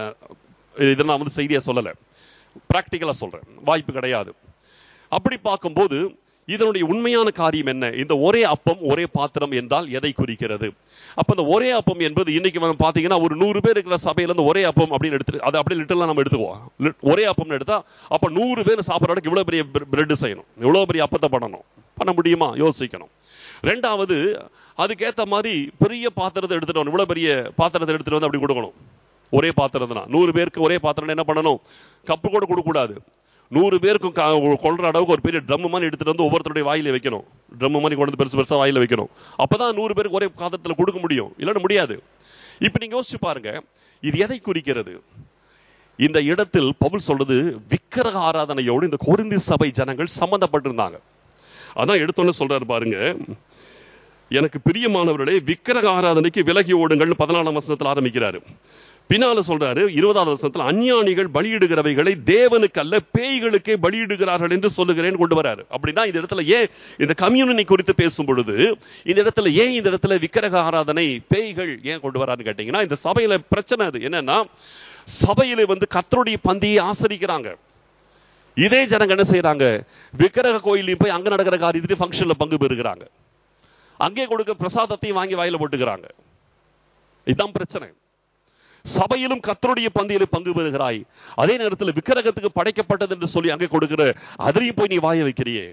நான் செய்தியா சொல்லல, பிராக்டிக்கலா சொல்றேன். வாய்ப்பு கிடையாது. அப்படி பார்க்கும்போது இதனுடைய உண்மையான காரியம் என்ன? இந்த ஒரே அப்பம் ஒரே பாத்திரம் என்றால் எதை குறிக்கிறது? அப்ப இந்த ஒரே அப்பம் என்பது இன்னைக்கு பாத்தீங்கன்னா ஒரு 100 பேர் இருக்கிற சபையில இருந்து ஒரே அப்பம் அப்படின்னு எடுத்து அதை அப்படியே லிட்டரலா நம்ம எடுத்துக்குவோம். ஒரே அப்பம் எடுத்தா அப்ப 100 பேர் சாப்பிட்றதுக்கு இவ்வளவு பெரிய பிரெட் செய்யணும், இவ்வளவு பெரிய அப்பத்தை பண்ணணும். பண்ண முடியுமா? யோசிக்கணும். ரெண்டாவது, அதுக்கேற்ற மாதிரி பெரிய பாத்திரத்தை எடுத்துட்டு இவ்வளவு பெரிய பாத்திரத்தை எடுத்துட்டு வந்து அப்படி கொடுக்கணும். ஒரே பாத்திரம் தான் 100 பேருக்கு ஒரே பாத்திரம் என்ன பண்ணணும்? கப்பு கூட கொடுக்க கூடாது. 100 பேருக்கும் கொள்ற அளவுக்கு ஒரு பெரிய ட்ரம் மாதிரி எடுத்துட்டு ஒவ்வொருத்தருடைய வாயில வைக்கணும். ட்ரம் மாதிரி கொண்டு பெருசு பெருசா வாயில வைக்கணும். அப்பதான் 100 பேருக்கு ஒரே பாத்திரத்துல கொடுக்க முடியும், இல்லைன்னு முடியாது. இப்ப நீங்க யோசிச்சு பாருங்க, இது எதை குறிக்கிறது? இந்த இடத்தில் பவுல் சொல்றது விக்கிரக ஆராதனையோடு இந்த கொரிந்தி சபை ஜனங்கள் சம்பந்தப்பட்டிருந்தாங்க. அதான் எடுத்தோன்னு சொல்றாரு பாருங்க, எனக்கு பிரியமானவர்களே விக்கிரக ஆராதனைக்கு விலகி ஓடுங்கள் 14ஆம் வசனத்தில் ஆரம்பிக்கிறாரு. பின்னால சொல்றாரு 20ஆவது வசனத்தில் அஞ்ஞானிகள் பலியிடுகிறவைகளை தேவனுக்கு அல்ல பேய்களுக்கே பலியிடுகிறார்கள் என்று சொல்லுகிறேன் கொண்டு வராரு. அப்படின்னா இந்த இடத்துல ஏன் இந்த கம்யூனிட்டி குறித்து பேசும் பொழுது இந்த இடத்துல விக்கிரக ஆராதனை பேய்கள் ஏன் கொண்டு வரான்னு கேட்டீங்கன்னா, இந்த சபையில பிரச்சனை அது என்னன்னா, சபையில கர்த்தருடைய பந்தியை ஆசரிக்கிறாங்க. இதே ஜனங்க என்ன செய்யறாங்க? விக்கிரக கோயிலையும் போய் அங்க நடக்கிற காரியத்திலே ஃபங்க்ஷன்ல பங்கு பெறுகிறாங்க. அங்கே கொடுக்க பிரசாதத்தையும் வாங்கி வாயில போட்டுக்கிறாங்க. இதுதான் பிரச்சனை. சபையிலும் கர்த்தருடைய பந்தியிலே பங்கு பெறுகிறாய், அதே நேரத்தில் விக்கிரகத்துக்கு படைக்கப்பட்டது என்று சொல்லி அங்கே கொடுக்கிற அதையும் போய் நீ வாய வைக்கிறியே.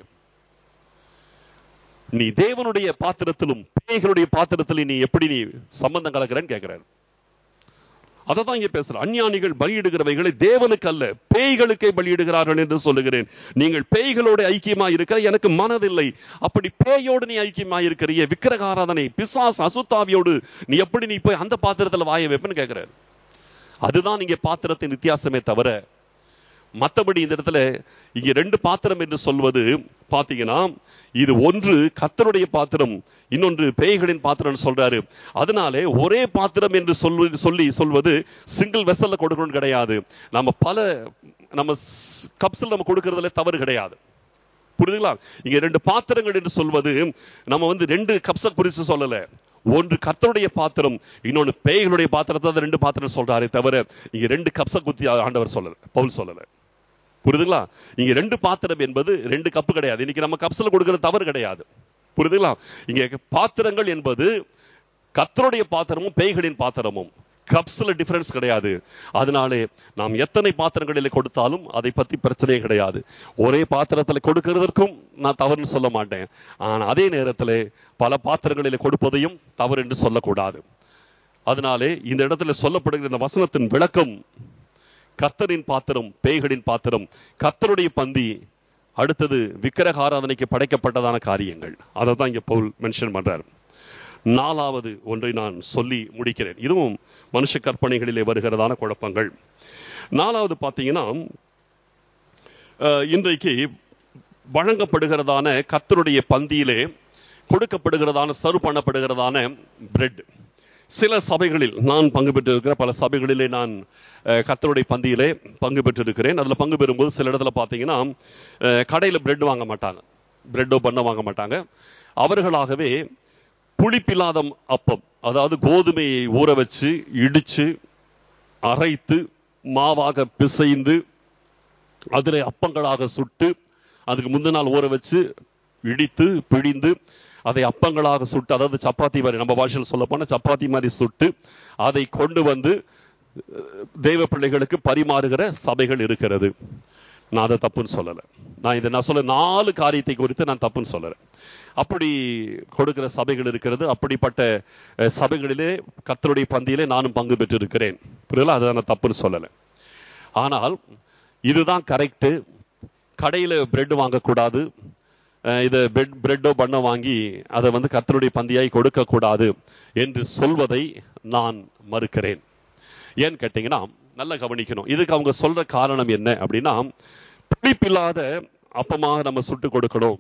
நீ தேவனுடைய பாத்திரத்திலும் பேய்களுடைய பாத்திரத்திலும் நீ எப்படி நீ சம்பந்தம் கலக்கிறன்னு கேட்கிறார். அதான் இங்க பேசுற. அஞ்ஞானிகள் பலியிடுகிறவைகளை தேவனுக்கு அல்ல பேய்களுக்கே பலியிடுகிறார்கள் என்று சொல்லுகிறேன். நீங்கள் பேய்களோடு ஐக்கியமா இருக்க எனக்கு மனதில்லை. அப்படி பேயோடு நீ ஐக்கியமா இருக்கிறீங்க, விக்கிரக ஆராதனை பிசாசு அசுத்தாவியோடு நீ எப்படி நீ போய் அந்த பாத்திரத்துல வாய வைப்பன்னு கேட்கிறார். அதுதான் இங்க பாத்திரத்தின் வித்தியாசமே தவிர மற்றபடி இந்த இடத்துல இங்க 2 பாத்திரம் என்று சொல்வது பாத்தீங்கன்னா, இது ஒன்று கர்த்தருடைய பாத்திரம், இன்னொன்று பேய்களின் பாத்திரம் சொல்றாரு. அதனாலே ஒரே பாத்திரம் என்று சொல்வது சிங்கிள் வெசல்ல கொடுக்கணும் கிடையாது. நம்ம கப்ஸ்ல நம்ம கொடுக்கறதுல தவறு கிடையாது. புரியுதுங்களா? இங்க 2 பாத்திரங்கள் என்று சொல்வது நம்ம 2 கப்ஸ குறித்து சொல்லல. ஒன்று கர்த்தருடைய பாத்திரம், இன்னொன்று பேய்களுடைய பாத்திரத்தை 2 பாத்திரம் சொல்றாரே தவிர இங்க 2 கப்ஸ குத்தி ஆண்டவர் சொல்லல, பவுல் சொல்லல. புரியுதுங்களா? இங்க 2 பாத்திரம் என்பது 2 கப்பு கிடையாது. இன்னைக்கு நம்ம கப்ஸ்ல கொடுக்கிற தவறு கிடையாது. புரியுதுங்களா? இங்க பாத்திரங்கள் என்பது கர்த்தருடைய பாத்திரமும் பேய்களின் பாத்திரமும், கப்ஸ்ல டிஃபரன்ஸ் கிடையாது. அதனாலே நாம் எத்தனை பாத்திரங்களில் கொடுத்தாலும் அதை பத்தி பிரச்சனையே கிடையாது. ஒரே பாத்திரத்தில் கொடுக்கிறதற்கும் நான் தவறுன்னு சொல்ல மாட்டேன். ஆனா அதே நேரத்தில் பல பாத்திரங்களில் கொடுப்பதையும் தவறு என்று சொல்லக்கூடாது. அதனாலே இந்த இடத்துல சொல்லப்படுகிற இந்த வசனத்தின் விளக்கம் கர்த்தரின் பாத்திரம், பேய்களின் பாத்திரம், கர்த்தருடைய பந்தி, அடுத்தது விக்கிரக ஆராதனைக்கு படைக்கப்பட்டதான காரியங்கள். அதை தான் இங்க பவுல் மென்ஷன் பண்றார். 4வது ஒன்றை நான் சொல்லி முடிக்கிறேன். இதுவும் மனுஷ கற்பனைகளிலே வருகிறதான குழப்பங்கள். 4வது பார்த்தீங்கன்னா, இன்றைக்கு வழங்கப்படுகிறதான கர்த்தருடைய பந்தியிலே கொடுக்கப்படுகிறதான சர்வ் பண்ணப்படுகிறதான பிரெட். சில சபைகளில் நான் பங்கு பெற்றிருக்கிற பல சபைகளிலே நான் கர்த்தருடைய பந்தியிலே பங்கு பெற்றிருக்கிறேன். அதில் பங்கு பெறும்போது சில இடத்துல பார்த்தீங்கன்னா கடையில் பிரெட் வாங்க மாட்டாங்க, பிரெட்டோ பண்ண வாங்க மாட்டாங்க. அவர்களாகவே புளிப்பில்லாத அப்பம், அதாவது கோதுமையை ஊற வச்சு இடிச்சு அரைத்து மாவாக பிசைந்து அதில் அப்பங்களாக சுட்டு, அதுக்கு முந்தின நாள் ஊற வச்சு இடித்து பிழிந்து அதை அப்பங்களாக சுட்டு, அதாவது சப்பாத்தி மாதிரி, நம்ம பாஷையில் சொல்ல போனா சப்பாத்தி மாதிரி சுட்டு அதை கொண்டு வந்து தேவ பிள்ளைகளுக்கு பரிமாறுகிற சபைகள் இருக்கிறது. நான் அதை தப்புன்னு சொல்லலை. நான் சொல்ல 4 காரியத்தை குறித்து நான் தப்புன்னு சொல்லலை. அப்படி கொடுக்கிற சபைகள் இருக்கிறது. அப்படிப்பட்ட சபைகளிலே கர்த்தருடைய பந்தியிலே நானும் பங்கு பெற்றிருக்கிறேன். புரியல? அதை நான் தப்புன்னு சொல்லலை. ஆனால் இதுதான் கரெக்டு, கடையில் பிரெட் வாங்கக்கூடாது, இதை பிரெட்டோ பண்ண வாங்கி அதை கர்த்தருடைய பந்தியாய் கொடுக்க கூடாது என்று சொல்வதை நான் மறுக்கிறேன். ஏன்னு கேட்டீங்கன்னா, நல்லா கவனிக்கணும். இதுக்கு அவங்க சொல்ற காரணம் என்ன அப்படின்னா, புளிப்பில்லாத அப்பமாக நம்ம சுட்டு கொடுக்கணும்.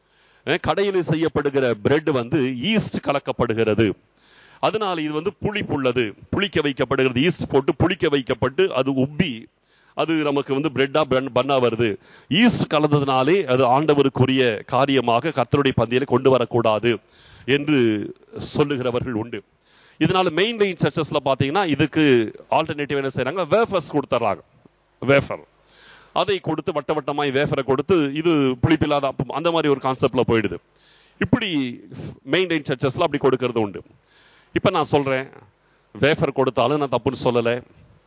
கடையில் செய்யப்படுகிற பிரெட் ஈஸ்ட் கலக்கப்படுகிறது, அதனால இது புளிப்புள்ளது, புளிக்க வைக்கப்படுகிறது, ஈஸ்ட் போட்டு புளிக்க வைக்கப்பட்டு அது உப்பி அது நமக்கு பிரெட்டா பண்ணா வருது. ஈஸ்ட் கலந்ததுனாலே அது ஆண்டவருக்குரிய காரியமாக கர்த்தருடைய பந்தியில கொண்டு வரக்கூடாது என்று சொல்லுகிறவர்கள் உண்டு. இதனால மெயின் லைன் சர்ச்சஸ்ல பாத்தீங்கன்னா இதுக்கு ஆல்டர்னேட்டிவ் என்ன செய்யறாங்க, வேஃபர்ஸ் கொடுத்துறாங்க. வேஃபர் அதை கொடுத்து வட்ட வட்டமாய் வேஃபரை கொடுத்து இது புளிப்பில்லாத அப்பம், அந்த மாதிரி ஒரு கான்செப்ட்ல போயிடுது. இப்படி மெயின் லைன் சர்ச்சஸ்ல அப்படி கொடுக்கறது உண்டு. இப்ப நான் சொல்றேன், வேஃபர் கொடுத்தாலும் நான் தப்புன்னு சொல்லலை.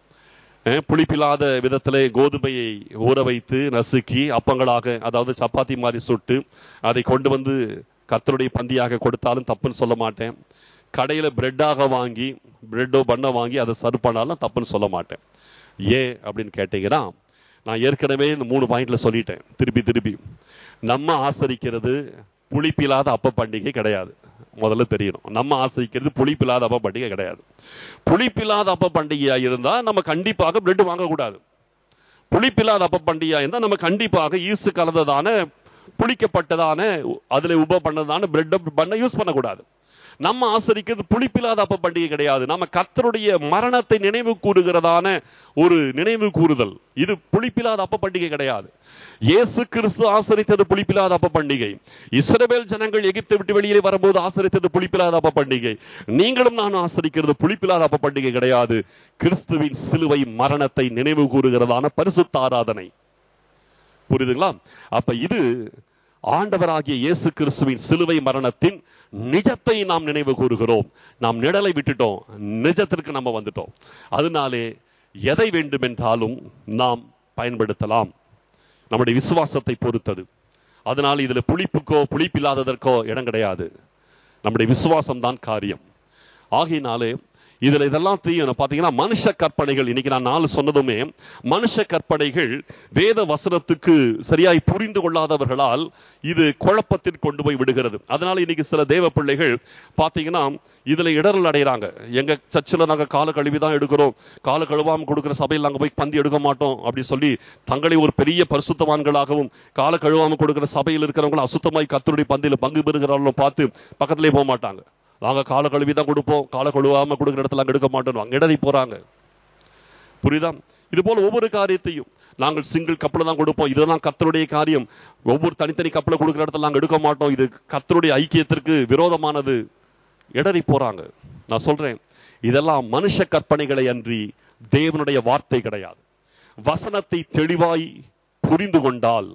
புளிப்பில்லாத விதத்திலே கோதுமையை ஊற வைத்து நசுக்கி அப்பங்களாக, அதாவது சப்பாத்தி மாதிரி சுட்டு அதை கொண்டு வந்து கர்த்தருடைய பந்தியாக கொடுத்தாலும் தப்புன்னு சொல்ல மாட்டேன். கடையில் பிரெட்டாக வாங்கி பிரெட்டோ பண்ண வாங்கி அதை சர்வ் பண்ணாலும் தப்புன்னு சொல்ல மாட்டேன். ஏன் அப்படின்னு கேட்டீங்கன்னா, நான் ஏற்கனவே இந்த 3 பாயிண்ட்ல சொல்லிட்டேன். திருப்பி நம்ம ஆசரிக்கிறது புளிப்பில்லாத அப்ப பண்டிகை கிடையாது. முதல்ல தெரியணும், நம்ம ஆசரிக்கிறது புளிப்பில்லாத அப்ப பண்டிகை கிடையாது. புளிப்பில்லாத அப்ப பண்டிகையா இருந்தா நம்ம கண்டிப்பாக பிரெட் வாங்கக்கூடாது. புளிப்பில்லாத அப்ப பண்டிகையா இருந்தா நம்ம கண்டிப்பாக ஈஸ்ட் கலந்ததான புளிக்கப்பட்டதான அதுல உப பண்ணதான பிரெட் பண்ண யூஸ் பண்ணக்கூடாது. நம்ம ஆசரிக்கிறது புளிப்பில்லாத அப்ப பண்டிகை கிடையாது. நம்ம கர்த்தருடைய மரணத்தை நினைவு கூறுகிறதான ஒரு நினைவு கூறுதல். இது புளிப்பில்லாத அப்ப பண்டிகை கிடையாது. இயேசு கிறிஸ்து ஆசரித்தது புளிப்பில்லாத அப்ப பண்டிகை. இஸ்ரவேல் ஜனங்கள் எகிப்தை விட்டு வெளியே வரும்போது ஆசரித்தது புளிப்பில்லாத அப்ப பண்டிகை. நீங்களும் நானும் ஆசரிக்கிறது புளிப்பில்லாத அப்ப பண்டிகை கிடையாது. கிறிஸ்துவின் சிலுவை மரணத்தை நினைவு கூறுகிறதான பரிசுத்த ஆராதனை. புரியுதுங்களா? அப்ப இது ஆண்டவராகிய இயேசு கிறிஸ்துவின் சிலுவை மரணத்தின் நிஜத்தை நாம் நினைவு கூறுகிறோம். நாம் நிழலை விட்டுட்டோம், நிஜத்திற்கு நம்ம வந்துட்டோம். அதனாலே எதை வேண்டுமென்றாலும் நாம் பயன்படுத்தலாம், நம்முடைய விசுவாசத்தை பொறுத்தது. அதனால் இதுல புளிப்புக்கோ புளிப்பில்லாததற்கோ இடம் கிடையாது. நம்முடைய விசுவாசம் தான் காரியம். ஆகையினாலே இதுல இதெல்லாம் பாத்தீங்கன்னா மனுஷ கற்பனைகள். இன்னைக்கு நான் 4 சொன்னதுமே மனுஷ கற்பனைகள் வேத வசனத்துக்கு சரியாய் புரிந்து கொள்ளாதவர்களால் இது குழப்பத்தில் கொண்டு போய் விடுகிறது. அதனால இன்னைக்கு சில தேவ பிள்ளைகள் பாத்தீங்கன்னா இதுல இடரல் அடைகிறாங்க. எங்க சர்ச்சில் நாங்க கால கழுவிதான் எடுக்கிறோம், கால கழுவாம கொடுக்கிற சபையில் நாங்க போய் பந்தி எடுக்க மாட்டோம் அப்படி சொல்லி தங்களை ஒரு பெரிய பரிசுத்தவான்களாகவும், கால கழுவாம கொடுக்கிற சபையில் இருக்கிறவங்களும் அசுத்தமாய் கர்த்தருடைய பந்தியில பங்கு பெறுகிறவங்களும் பார்த்து பக்கத்திலே போக மாட்டாங்க. நாங்க கால கழுவி தான் கொடுப்போம், கால கழுவாம கொடுக்குற இடத்துல நாங்க எடுக்க மாட்டோம், அங்க இடறி போறாங்க. புரியுதா? இது போல ஒவ்வொரு காரியத்தையும் நாங்கள் சிங்கிள் கப்பல தான் கொடுப்போம், இதுதான் கர்த்தருடைய காரியம். ஒவ்வொரு தனித்தனி கப்பல கொடுக்குற இடத்துல நாங்க எடுக்க மாட்டோம், இது கர்த்தருடைய ஐக்கியத்திற்கு விரோதமானது, இடறி போறாங்க. நான் சொல்றேன், இதெல்லாம் மனுஷ கற்பனைகளை அன்றி தேவனுடைய வார்த்தை கிடையாது. வசனத்தை தெளிவாய் புரிந்து கொண்டால்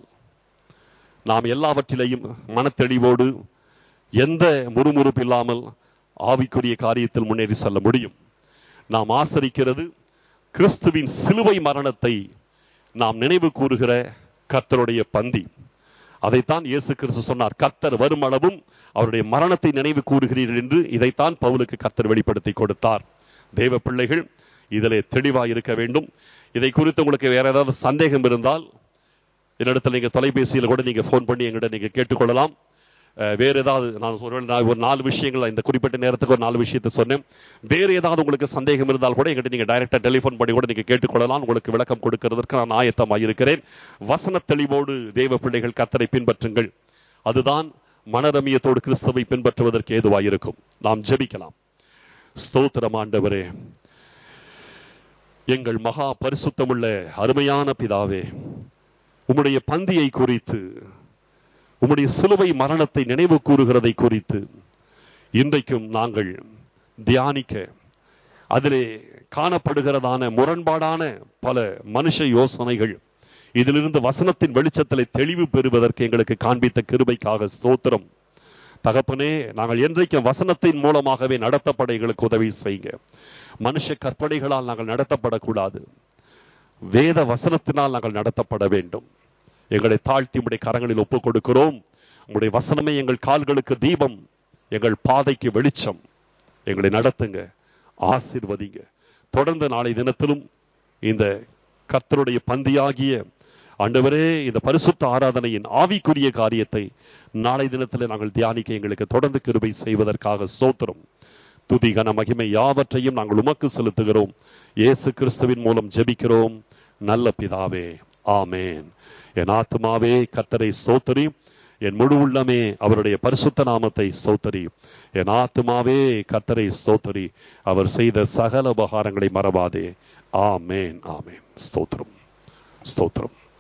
நாம் எல்லாவற்றிலையும் மனத்தெளிவோடு எந்த முறுமுறுப்பு இல்லாமல் ஆவிக்குரிய காரியத்தில் முன்னேறி செல்ல முடியும். நாம் ஆசரிக்கிறது கிறிஸ்துவின் சிலுவை மரணத்தை நாம் நினைவு கூறுகிற கர்த்தருடைய பந்தி. அதைத்தான் இயேசு கிறிஸ்து சொன்னார், கர்த்தர் வரும் அளவும் அவருடைய மரணத்தை நினைவு கூறுகிறீர்கள் என்று. இதைத்தான் பவுலுக்கு கர்த்தர் வெளிப்படுத்தி கொடுத்தார். தேவ பிள்ளைகள் இதிலே தெளிவாய் இருக்க வேண்டும். இதை குறித்து உங்களுக்கு வேற ஏதாவது சந்தேகம் இருந்தால் என்னிடத்தில் நீங்க தொலைபேசியில் கூட நீங்க போன் பண்ணி எங்கிட்ட நீங்க கேட்டுக்கொள்ளலாம். வேற ஏதாவது நான் ஒரு 4 விஷயங்கள், இந்த குறிப்பிட்ட நேரத்துக்கு ஒரு 4 விஷயத்தை சொன்னேன். வேற ஏதாவது உங்களுக்கு சந்தேகம் இருந்தால் கூட எங்கிட்ட நீங்க டைரக்டா டெலிபோன் பண்ணி கூட நீங்க கேட்டுக்கொள்ளலாம். உங்களுக்கு விளக்கம் கொடுக்கிறதற்கு நான் ஆயத்தமாக இருக்கிறேன். வசன தெளிவோடு தேவ பிள்ளைகள் கர்த்தரை பின்பற்றுங்கள். அதுதான் மனரமியத்தோடு கிறிஸ்துவை பின்பற்றுவதற்கு ஏதுவாக இருக்கும். நாம் ஜெபிக்கலாம். ஸ்தோத்திரம் ஆண்டவரே, எங்கள் மகா பரிசுத்தமுள்ள அருமையான பிதாவே, உம்முடைய பந்தியை குறித்து, உம்முடைய சிலுவை மரணத்தை நினைவு கூறுகிறதை குறித்து இன்றைக்கும் நாங்கள் தியானிக்க, அதிலே காணப்படுகிறதான முரண்பாடான பல மனுஷ யோசனைகள், இதிலிருந்து வசனத்தின் வெளிச்சத்திலே தெளிவு பெறுவதற்கு எங்களுக்கு காண்பித்த கிருபைக்காக ஸ்தோத்திரம். தகப்பனே, நாங்கள் என்றைக்கும் வசனத்தின் மூலமாகவே நடத்தப்பட எங்களுக்கு உதவி செய்யுங்க. மனுஷ கற்பனைகளால் நாங்கள் நடத்தப்படக்கூடாது. வேத வசனத்தினால் நாங்கள் நடத்தப்பட வேண்டும். எங்களை தாழ்த்தி உம்முடைய கரங்களில் ஒப்புக் கொடுக்கிறோம். உம்முடைய வசனமே எங்கள் கால்களுக்கு தீபம், எங்கள் பாதைக்கு வெளிச்சம். எங்களை நடத்துங்க, ஆசீர்வதிங்க. தொடர்ந்து நாளை தினத்திலும் இந்த கர்த்தருடைய பந்தியாகிய ஆண்டவரே, இந்த பரிசுத்த ஆராதனையின் ஆவிக்குரிய காரியத்தை நாளை தினத்தில் நாங்கள் தியானிக்க எங்களுக்கு தொடர்ந்து கிருபை செய்வதற்காக ஸ்தோத்திரம். துதி கன மகிமை யாவற்றையும் நாங்கள் உமக்கு செலுத்துகிறோம். இயேசு கிறிஸ்துவின் மூலம் ஜெபிக்கிறோம் நல்ல பிதாவே, ஆமேன். என் ஆத்துமாவே கர்த்தரை ஸ்தோத்திரி, என் முழு உள்ளமே அவருடைய பரிசுத்த நாமத்தை ஸ்தோத்திரி. என் ஆத்துமாவே கர்த்தரை ஸ்தோத்திரி, அவர் செய்த சகல உபகாரங்களை மறவாதே. ஆமேன், ஆமேன். ஸ்தோத்திரம், ஸ்தோத்திரம்.